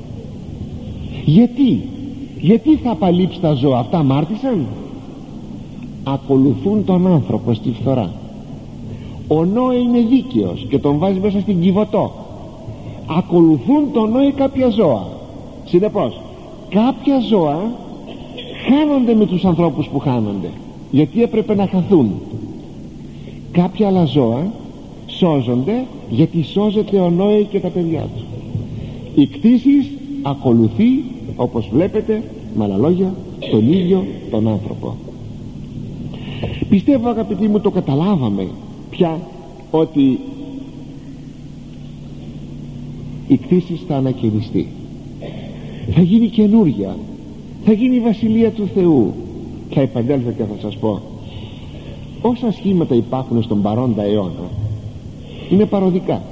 Γιατί θα απαλείψει τα ζώα? Αυτά αμάρτησαν? Ακολουθούν τον άνθρωπο στη φθορά. Ο Νόε είναι δίκαιος και τον βάζει μέσα στην Κιβωτό. Ακολουθούν τον Νόε κάποια ζώα. Συνεπώς κάποια ζώα χάνονται με τους ανθρώπους που χάνονται, γιατί έπρεπε να χαθούν. Κάποια άλλα ζώα σώζονται γιατί σώζεται ο Νόε και τα παιδιά του. Η κτήσης ακολουθεί, όπως βλέπετε, με άλλα λόγια, τον ίδιο τον άνθρωπο. Πιστεύω, αγαπητοί μου, το καταλάβαμε πια ότι η κτήσης θα ανακαινιστεί, θα γίνει καινούρια, θα γίνει η βασιλεία του Θεού. Θα επανέλθω και θα σας πω, όσα σχήματα υπάρχουν στον παρόντα αιώνα είναι παροδικά.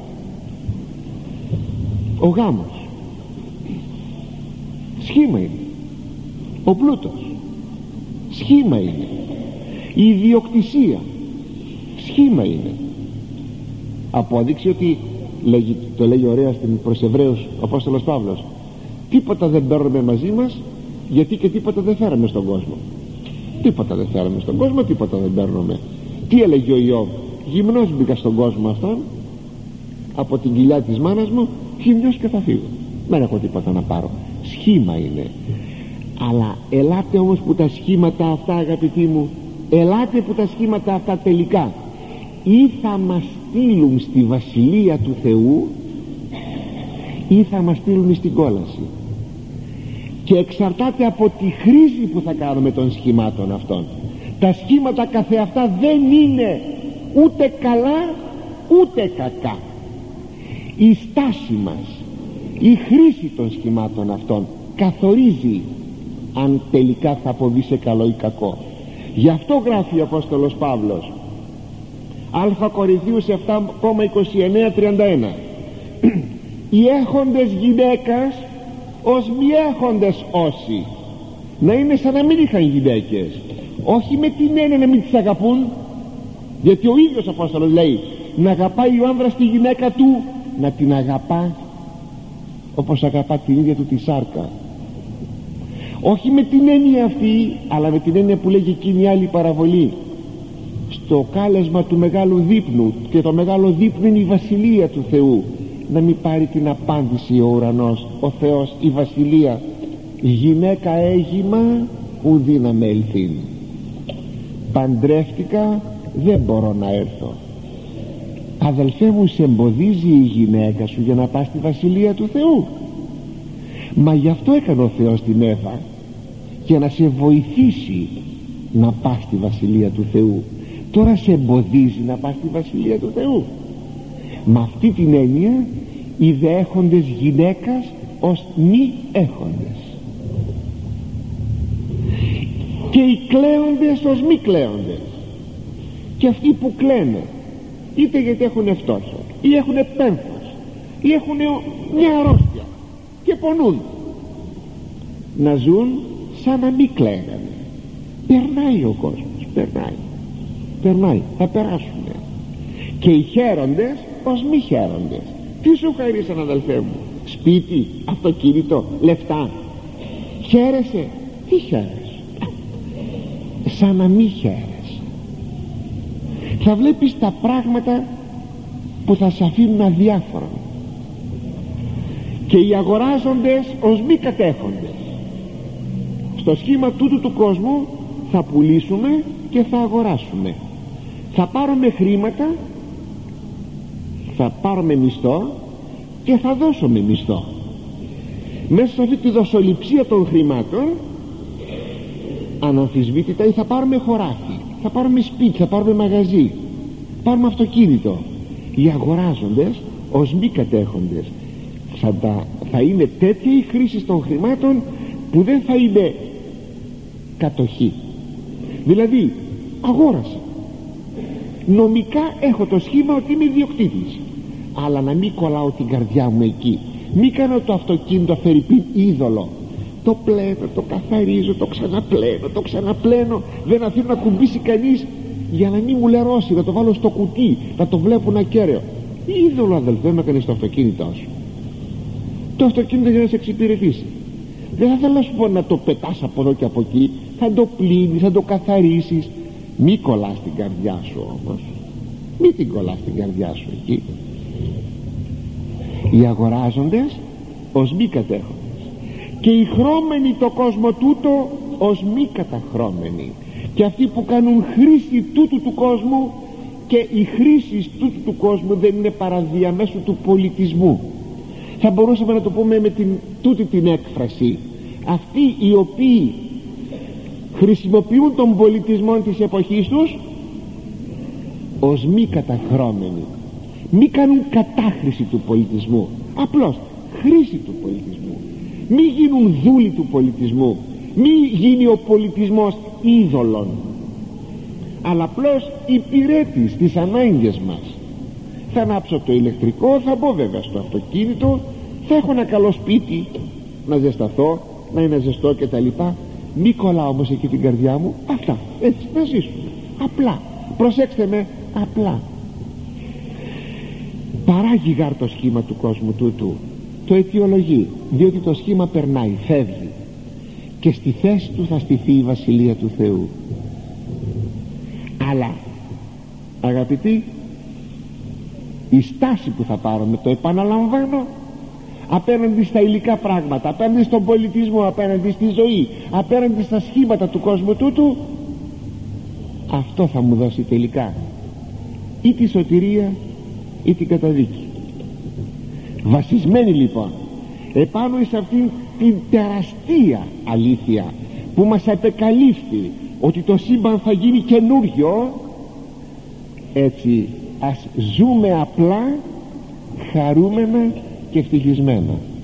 Ο γάμος σχήμα είναι, ο πλούτος σχήμα είναι, η ιδιοκτησία σχήμα είναι. Απόδειξη ότι το λέγει ωραία προς Εβραίους ο Απόστολος Παύλος: τίποτα δεν παίρνουμε μαζί μας, γιατί και τίποτα δεν φέραμε στον κόσμο. Τίποτα δεν φέραμε στον κόσμο, τίποτα δεν παίρνουμε. Τι έλεγε ο Ιώβ? Γυμνός μπήκα στον κόσμο αυτόν, από την κοιλιά της μάνας μου, γυμνός και θα φύγω. δεν έχω τίποτα να πάρω, σχήμα είναι. Αλλά ελάτε όμως που τα σχήματα αυτά, αγαπητοί μου, ελάτε που τα σχήματα αυτά τελικά ή θα μας στείλουν στη Βασιλεία του Θεού ή θα μας στείλουν στην κόλαση. Και εξαρτάται από τη χρήση που θα κάνουμε των σχημάτων αυτών. Τα σχήματα καθεαυτά δεν είναι ούτε καλά ούτε κακά. Η στάση μας, η χρήση των σχημάτων αυτών καθορίζει αν τελικά θα αποβεί σε καλό ή κακό. Γι' αυτό γράφει ο Απόστολος Παύλος, Α Κορινθίους 7,29-31, οι έχοντες γυναίκας ως μη έχοντες όσοι, να είναι σαν να μην είχαν γυναίκες, όχι με την έννοια να μην τις αγαπούν, γιατί ο ίδιος ο Απόστολος λέει να αγαπάει ο άνδρας τη γυναίκα του, να την αγαπά όπως αγαπά την ίδια του τη σάρκα. Όχι με την έννοια αυτή, αλλά με την έννοια που λέγει εκείνη η άλλη παραβολή στο κάλεσμα του μεγάλου δείπνου, και το μεγάλο δείπνο είναι η Βασιλεία του Θεού. Να μην πάρει την απάντηση ο ουρανός, ο Θεός, η Βασιλεία, γυναίκα έγιμα ουδή να με ελθύν, παντρεύτηκα δεν μπορώ να έρθω. Αδελφέ μου, σε εμποδίζει η γυναίκα σου για να πας στη Βασιλεία του Θεού? Μα γι' αυτό έκανε ο Θεός την Εύα, για να σε βοηθήσει να πας στη Βασιλεία του Θεού. Τώρα σε εμποδίζει να πας στη Βασιλεία του Θεού. Με αυτή την έννοια οι δε έχοντες γυναίκας ως μη έχοντες και οι κλαίοντες ως μη κλαίοντες. Και αυτοί που κλαίνε είτε γιατί έχουν φτώχεια ή έχουν πένθος ή έχουν μια αρρώστια και πονούν, να ζουν σαν να μην κλαίγανε. Περνάει ο κόσμος, περνάει, θα περάσουνε. Και οι χαίροντες ως μη χαίροντες. Τι σου χαρίσαν, αδελφέ μου? Σπίτι, αυτοκίνητο, λεφτά? Χαίρεσαι? Τι χαίρεσαι? Σαν να μη χαίρεσαι. Θα βλέπεις τα πράγματα που θα σε αφήνουν αδιάφορα. Και οι αγοράζοντες ως μη κατέχοντες. Στο σχήμα τούτου του κόσμου θα πουλήσουμε και θα αγοράσουμε. Θα πάρουμε χρήματα, θα πάρουμε μισθό και θα δώσουμε μισθό. Μέσα σε αυτή τη δοσοληψία των χρημάτων αναμφισβήτητα ή θα πάρουμε χωράφι, θα πάρουμε σπίτι, θα πάρουμε μαγαζί, πάρουμε αυτοκίνητο. Οι αγοράζοντες ως μη κατέχοντες θα είναι τέτοια η χρήση των χρημάτων που δεν θα είναι κατοχή. Δηλαδή αγόρασα, νομικά έχω το σχήμα ότι είμαι ιδιοκτήτης, αλλά να μην κολλάω την καρδιά μου εκεί, μην κάνω το αυτοκίνητο φερειπίν είδωλο. Το πλένω, το καθαρίζω, το ξαναπλένω, δεν αφήνω να κουμπίσει κανείς για να μην μου λερώσει, να το βάλω στο κουτί, να το βλέπουν ακέραιο. Είδωλο, αδελφέ, με κάνεις το αυτοκίνητό σου. Το αυτοκίνητο για να σε εξυπηρετήσει. Δεν θα θέλω να σου πω να το πετάς από εδώ και από εκεί, θα το πλύνεις, θα το καθαρίσεις. Μη κολλάς την καρδιά σου όμως, μη την κολλάς την καρδιά σου εκεί. Οι αγοράζοντες ως μη κατέχοντες και οι χρώμενοι το κόσμο τούτο ως μη καταχρώμενοι, και αυτοί που κάνουν χρήση τούτου του κόσμου, και η χρήση τούτου του κόσμου δεν είναι παρά διαμέσου του πολιτισμού. Θα μπορούσαμε να το πούμε με τούτη την έκφραση: αυτοί οι οποίοι χρησιμοποιούν τον πολιτισμό της εποχής τους ως μη καταχρώμενοι, μη κάνουν κατάχρηση του πολιτισμού, απλώς χρήση του πολιτισμού. Μη γίνουν δούλοι του πολιτισμού, μη γίνει ο πολιτισμός είδωλον, αλλά απλώς υπηρέτης στις ανάγκες μας. Θα ανάψω το ηλεκτρικό, θα μπω βέβαια στο αυτοκίνητο, θα έχω ένα καλό σπίτι να ζεσταθώ, να είναι ζεστό και τα λοιπά. Μη κολλάω όμως εκεί την καρδιά μου. Αυτά, έτσι να ζήσουμε απλά. Προσέξτε με, απλά. Παράγει γάρ το σχήμα του κόσμου τούτου, το αιτιολογεί, διότι το σχήμα περνάει, φεύγει, και στη θέση του θα στηθεί η Βασιλεία του Θεού. Αλλά αγαπητοί, η στάση που θα πάρουμε, το επαναλαμβάνω, απέναντι στα υλικά πράγματα, απέναντι στον πολιτισμό, απέναντι στη ζωή, απέναντι στα σχήματα του κόσμου τούτου, αυτό θα μου δώσει τελικά ή τη σωτηρία ή την καταδίκη. Βασισμένη λοιπόν επάνω σε αυτήν την τεραστία αλήθεια που μας απεκαλύφθη ότι το σύμπαν θα γίνει καινούριο, έτσι ας ζούμε απλά, χαρούμενα και ευτυχισμένα.